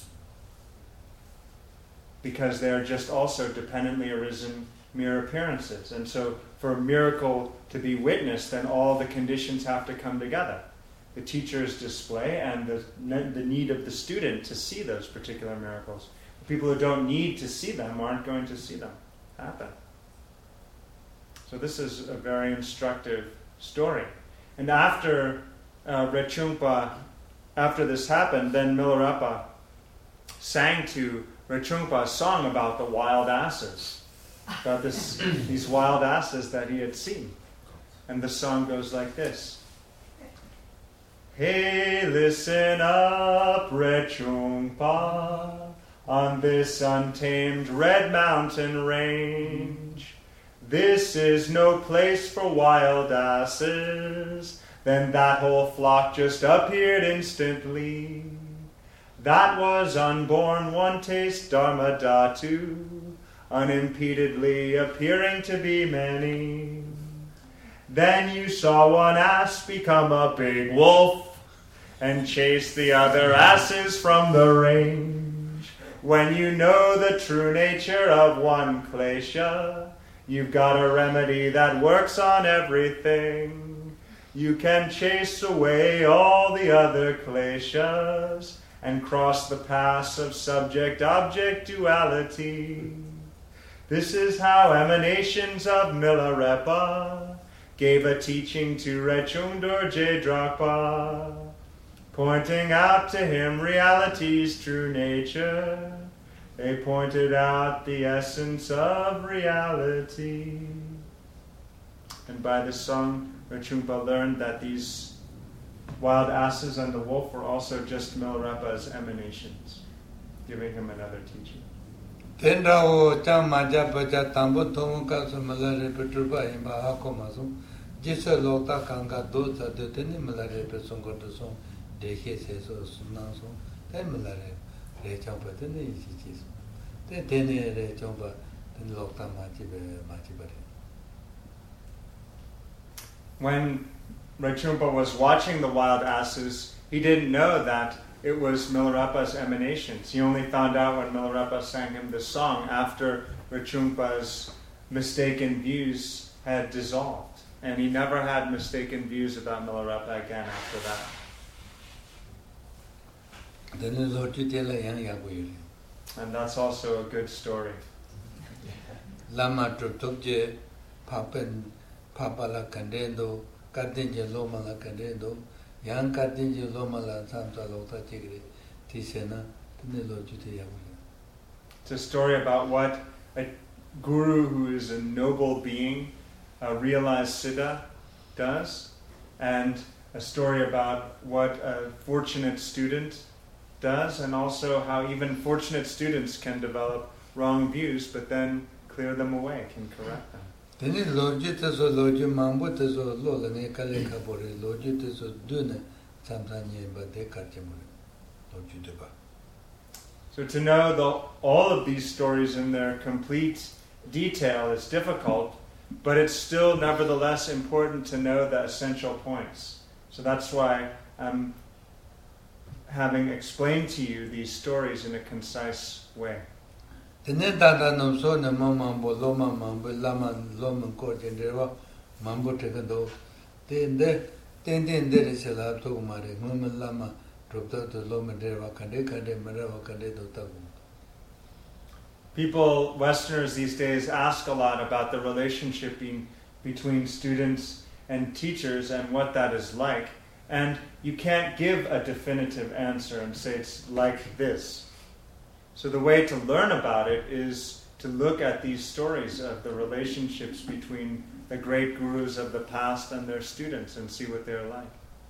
S1: because they're just also dependently arisen mere appearances. And so for a miracle to be witnessed, then all the conditions have to come together. The teacher's display and the, the need of the student to see those particular miracles. The people who don't need to see them aren't going to see them happen. So this is a very instructive story. And after uh, Rechumpa, after this happened, then Milarepa sang to Rechumpa a song about the wild asses, about this, these wild asses that he had seen. And the song goes like this. Hey, listen up, Rechumpa, on this untamed Red Mountain range. This is no place for wild asses. Then that whole flock just appeared instantly. That was unborn one taste Dharma Dhatu, unimpededly appearing to be many. Then you saw one ass become a big wolf and chase the other asses from the range. When you know the true nature of one klesha, you've got a remedy that works on everything. You can chase away all the other kleshas and cross the paths of subject-object duality. This is how emanations of Milarepa gave a teaching to Rechung Dorje Drakpa, pointing out to him reality's true nature. They pointed out the essence of reality. And by this song, Rechungpa learned that these wild asses and the wolf were also just Milarepa's emanations, giving him another teaching.
S2: Tendrao chamaja baja tambo tomuka malare peturba imba hakomasu jisa lota kanga dosa de teni malare pesongo de son dekhe seso sunaso ten malare re chamba teni ichiso ten teni re chamba ten lota machibe machibare.
S1: When Rechungpa was watching the wild asses, he didn't know that it was Milarepa's emanations. He only found out when Milarepa sang him this song after Rechungpa's mistaken views had dissolved. And he never had mistaken views about Milarepa again after that. And that's also a good story.
S2: Lama truptukje papen papala kandendo kadenje loma la kandendo yang kadenje loma la samsa lota chigre tisena tnelo jute yabu.
S1: It's a story about what a guru who is a noble being, a realized siddha, does, and a story about what a fortunate student does, and also how even fortunate students can develop wrong views, but then clear them away, can correct them.
S2: Tene loji teso loji mambo teso lola ne kale kabore loji teso dune samsanye ba de karchemore loji deba.
S1: So to know the, all of these stories in their complete detail is difficult, but it's still nevertheless important to know the essential points. So that's why I'm having explained to you these stories in a concise way.
S2: Tene dada namso ne mambo loma mambo lama loma ko jendewa mambo tekando tende tende de sela to mare mama lama trupta to loma dewa kande kande marawa kande do tagu.
S1: People, Westerners these days, ask a lot about the relationship being, between students and teachers and what that is like. And you can't give a definitive answer and say it's like this. So the way to learn about it is to look at these stories of the relationships between the great gurus of the past and their students and see what they're like.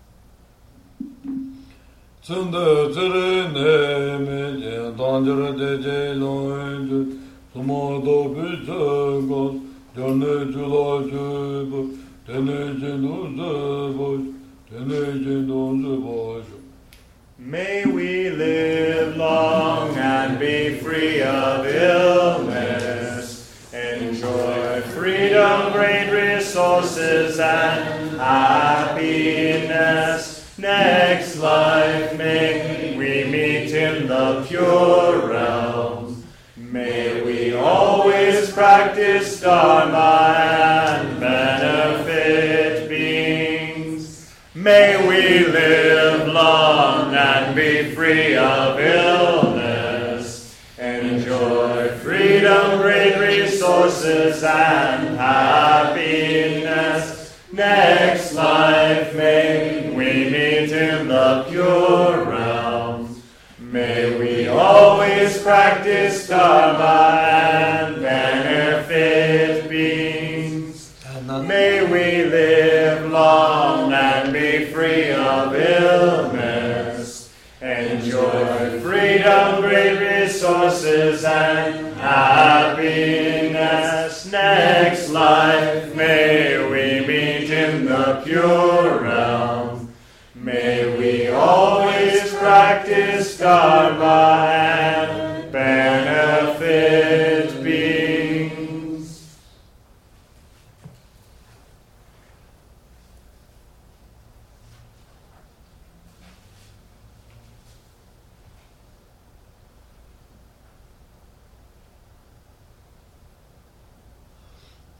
S2: Tsunda tsere ne me je danjara de je loenju sumo do bijango jane jula jebo tene je nuzebo tene je nuzebo.
S1: May we live long and be free of illness, enjoy freedom, great resources, and happiness. Next life may we meet in the pure realm. May we always practice Dharma and benefit beings. May we live long and be free of illness. Enjoy freedom, great resources, and happiness. Next life may we meet in the pure realm. May we always practice Dharma and benefit beings. May we live long and be free of illness. Enjoy freedom, great resources, and happiness. Next life may we meet in the pure realm. May we always practice Dharma and benefit beings.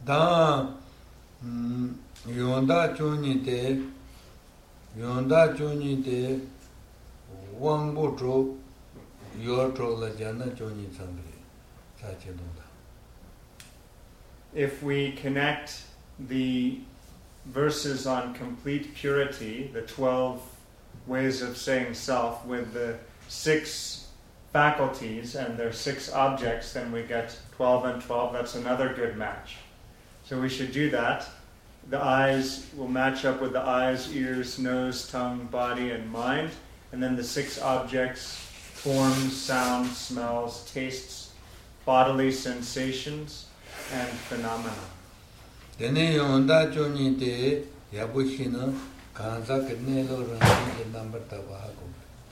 S2: Da Yonda Chuni de Yonda Chuni de Wangbu Zhou Yor Zhou La Jana Chuni Sangri Sachidonda.
S1: If we connect the verses on complete purity, the twelve ways of saying self, with the six faculties and their six objects, then we get twelve and twelve. That's another good match. So we should do that. The eyes will match up with the eyes, ears, nose, tongue, body, and mind. And then the six objects, forms, sounds, smells, tastes, bodily sensations, and phenomena.
S2: Dene Yonda Chuni de Yabushina Kanza Kednelo Rangi number Tabahaku.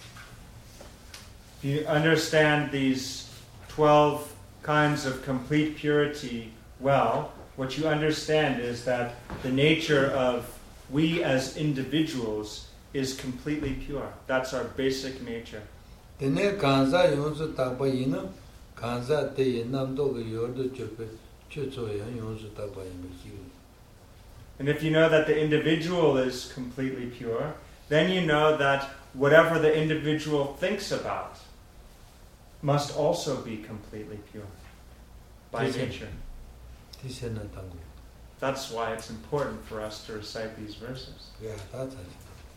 S1: If you understand these twelve kinds of complete purity well, what you understand is that the nature of we as individuals is completely pure. That's our basic nature.
S2: Dene Kanza Yonsu Tabayina, Kanza de Namdo Yordo Chupe, Chuzoyan Yonsu Tabayima.
S1: And if you know that the individual is completely pure, then you know that whatever the individual thinks about must also be completely pure by nature. That's why it's important for us to recite these verses.
S2: Yeah, that's it.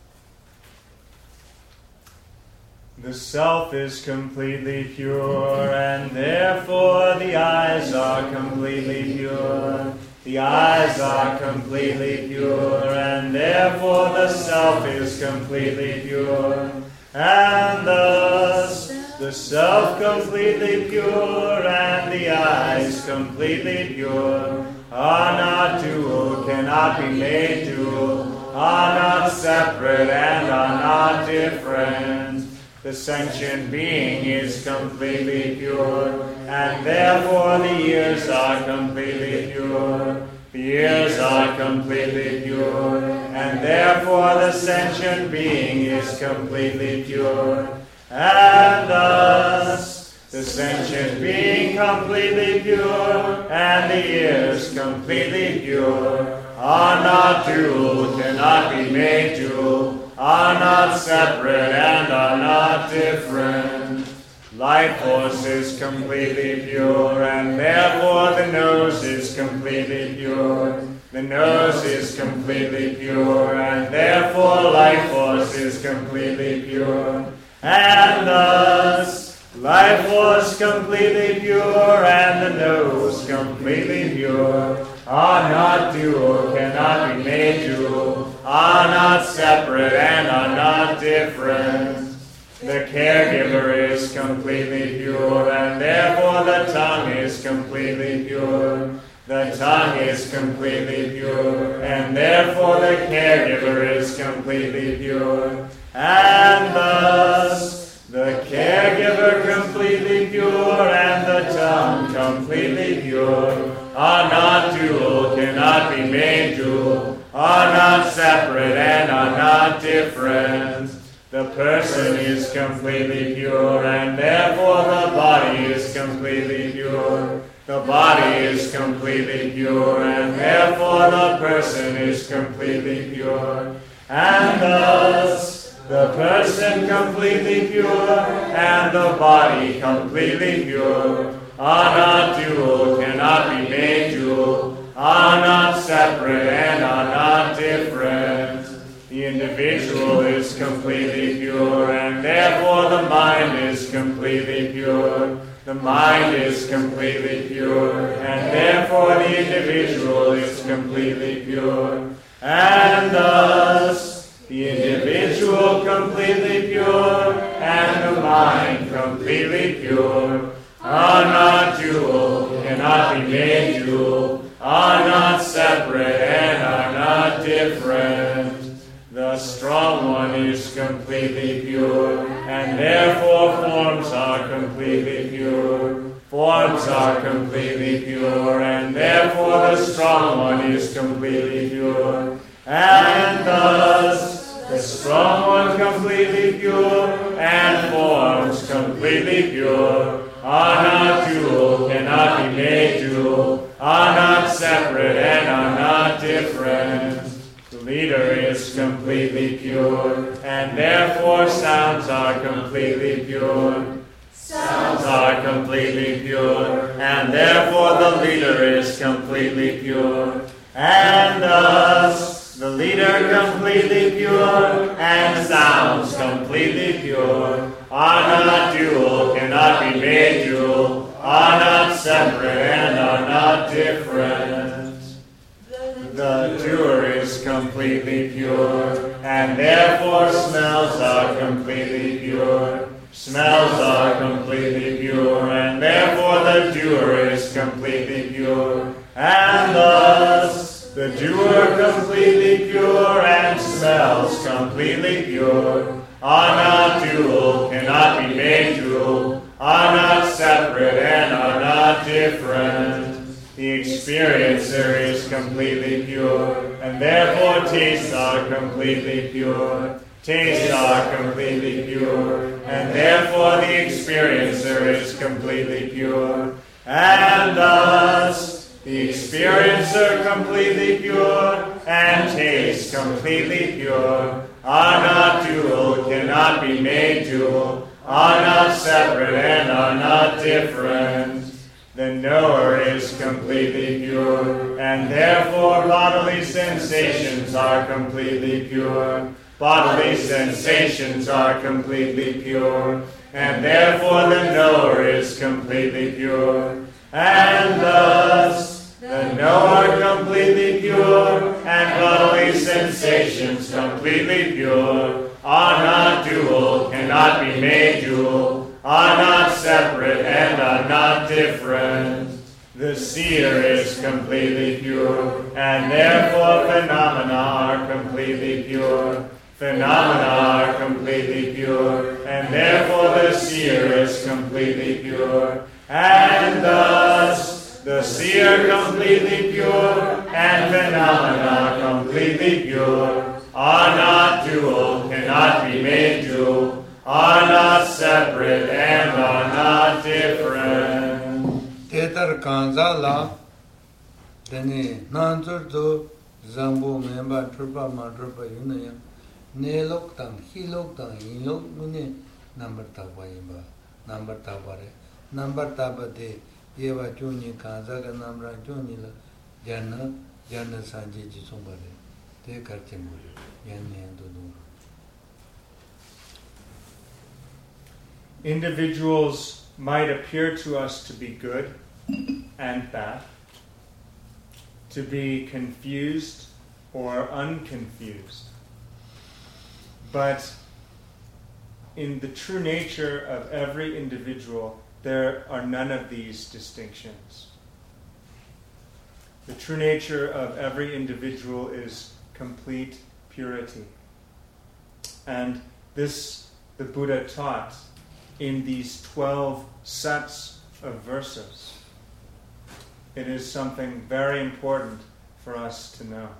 S1: The self is completely pure, and therefore the eyes are completely pure. The eyes are completely pure, and therefore the self is completely pure. And thus the self completely pure and the eyes completely pure are not dual, cannot be made dual, are not separate and are not different. The sentient being is completely pure, and therefore the ears are completely pure. The ears are completely pure, and therefore the sentient being is completely pure. And thus the sentient being completely pure, and the ears completely pure, are not dual, cannot be made dual, are not separate and are not different. Life force is completely pure, and therefore the nose is completely pure. The nose is completely pure, and therefore life force is completely pure. And thus life force completely pure and the nose completely pure are not dual, cannot be made dual, are not separate and are not different. The caregiver is completely pure, and therefore the tongue is completely pure. The tongue is completely pure, and therefore the caregiver is completely pure. And thus the caregiver completely pure and the tongue completely pure are not dual, cannot be made dual, are not separate and are not different. The person is completely pure, and therefore the body is completely pure. The body is completely pure, and therefore the person is completely pure. And thus the person completely pure and the body completely pure are not dual, cannot be made dual, are not separate and are not different. The individual is completely pure, and therefore the mind is completely pure. The mind is completely pure, and therefore the individual is completely pure. And thus the individual completely pure and the mind completely pure are not dual, cannot be made dual, are not separate and are not different. The strong one is completely pure, and therefore forms are completely pure. Forms are completely pure, and therefore the strong one is completely pure. And thus the strong one completely pure, and forms completely pure, are not dual, cannot be made dual, are not separate and are not different. The leader is completely pure, and therefore sounds are completely pure. Sounds are completely pure, and therefore the leader is completely pure. And thus, the leader completely pure, and sounds completely pure, are not dual, cannot be made dual, are not separate, and are not different. The doer is completely pure, and therefore smells are completely pure. Smells are completely pure, and therefore the doer is completely pure. And thus, the doer completely pure and smells completely pure, are not dual, cannot be made dual, are not separate, and are not different. The experiencer is completely pure, and therefore tastes are completely pure. Tastes are completely pure, and therefore the experiencer is completely pure. And thus, the experiencer completely pure, and taste completely pure, are not dual, cannot be made dual, are not separate, and are not different. The knower is completely pure, and therefore bodily sensations are completely pure. Bodily sensations are completely pure, and therefore the knower is completely pure. And thus, the knower completely pure, and bodily sensations completely pure, are not dual, cannot be made dual, are not separate, and are not different. The seer is completely pure, and therefore phenomena are completely pure. Phenomena are completely pure, and therefore the seer is completely pure. And thus, the seer completely pure, and phenomena completely pure, are not dual, cannot be made dual, are not separate, and are not different.
S2: Tetar Kanzala, Dene Nanzurdo, Zambo Memba Trupa Madrupa Yunaya, Nelok Tang, Hilok Tang, Inlok Mune, number Tabayimba, number Tabare, number Tabade, Yeva Juni Kanzaga Namra Junila, Jana, Jana Sanji Jisumbare, Te Kartimuri, Yani and Dudu.
S1: Individuals might appear to us to be good and bad, to be confused or unconfused. But in the true nature of every individual, there are none of these distinctions. The true nature of every individual is complete purity. And this the Buddha taught in these twelve sets of verses. It is something very important for us to know.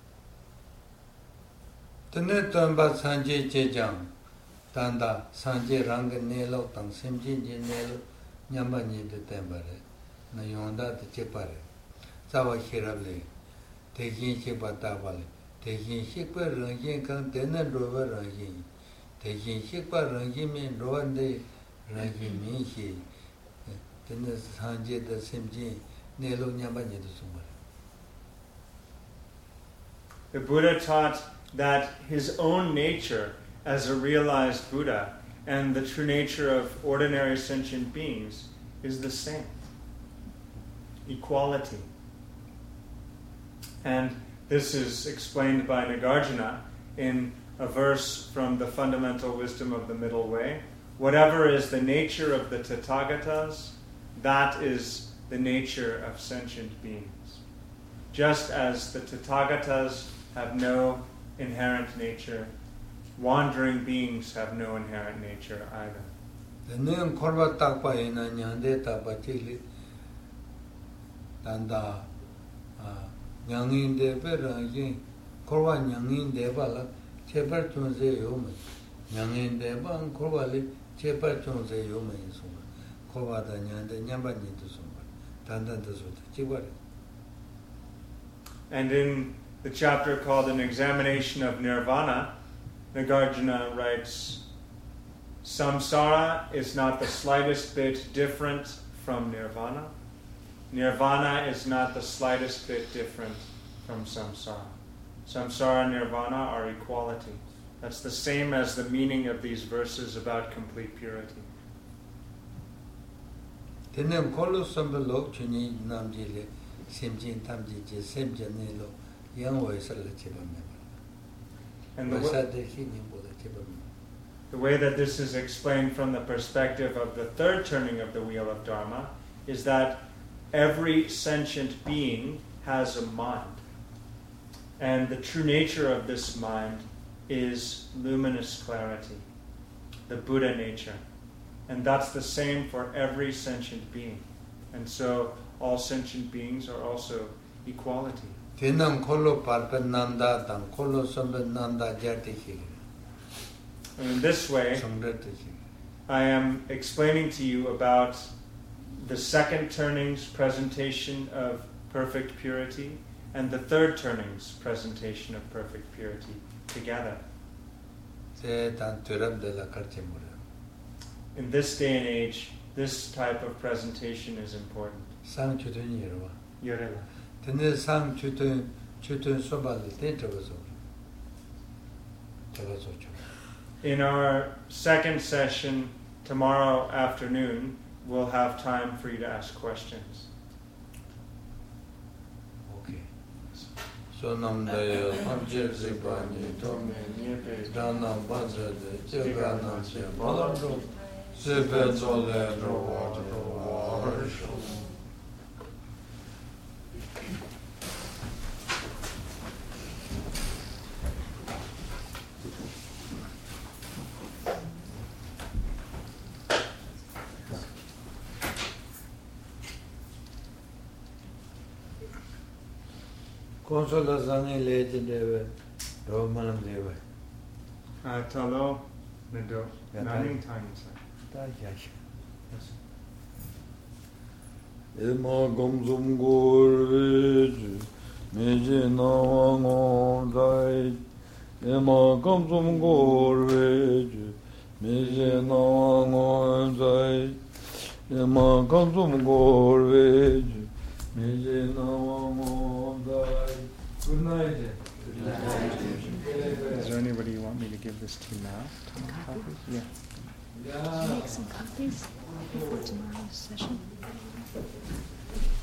S2: Tene Tomba Sanje Jejang, Tanda Sanje Rang Nelo Tang Simjin Nelo, Nyambani de Tembare, Nayonda de Chepare, Sawa Hirable, taking Shipatabale, taking Shikpa Rangin Kang Tenen Rover Rangin, taking Shikpa Rangin Rowan de Rangin Minshi, Tene Sanje de Simjin, Nelo Nyambani de Sumare.
S1: The Buddha taught that his own nature as a realized Buddha and the true nature of ordinary sentient beings is the same. Equality. And this is explained by Nagarjuna in a verse from the Fundamental Wisdom of the Middle Way. Whatever is the nature of the Tathagatas, that is the nature of sentient beings. Just as the Tathagatas have no inherent nature, wandering beings have no inherent nature either.
S2: The name Korba Takpa in a Nyande Tapachili Tanda Yangin de Perangin, Korba Yangin de Bala, Cheper Chunze Yomi, Yangin de Ban Korvali, Cheper Chunze Yomi in Sumba, Korba the Nyande Nyambani to Sumba, Tanda the Sutta Chibari.
S1: And in the chapter called An Examination of Nirvana, Nagarjuna writes, Samsara is not the slightest bit different from Nirvana. Nirvana is not the slightest bit different from samsara. Samsara and Nirvana are equality. That's the same as the meaning of these verses about complete purity.
S2: Tenem kolo sambalo chuni namjile semjin tamjije semjanelo yangwa isala chibame.
S1: And the way, the way that this is explained from the perspective of the third turning of the wheel of Dharma is that every sentient being has a mind. And the true nature of this mind is luminous clarity, the Buddha nature. And that's the same for every sentient being. And so all sentient beings are also equality.
S2: Tenam kolo parpananda dan kolo sambananda jatihi.
S1: In this way, I am explaining to you about the second turning's presentation of perfect purity and the third turning's presentation of perfect purity together. In this day and age, this type of presentation is important. In our second session tomorrow afternoon, we'll have time for you to ask questions.
S2: Okay. So namdaya amjirzi bani tome dana bazade jegana se balando sebe zole rowa rowa harsho. Consolazione legge deve Romanam deve.
S1: Ah, talo, nedo, naning time sa.
S2: Da ya. Ema gomzum gorveju meje nawang dai. Ema gomzum gorveju meje nawang dai. Ema gomzum gorveju meje nawang dai. Good night. Good night.
S1: Is there anybody you want me to give this to now?
S4: Copies?
S1: Yeah.
S4: Can you make some copies before tomorrow's session?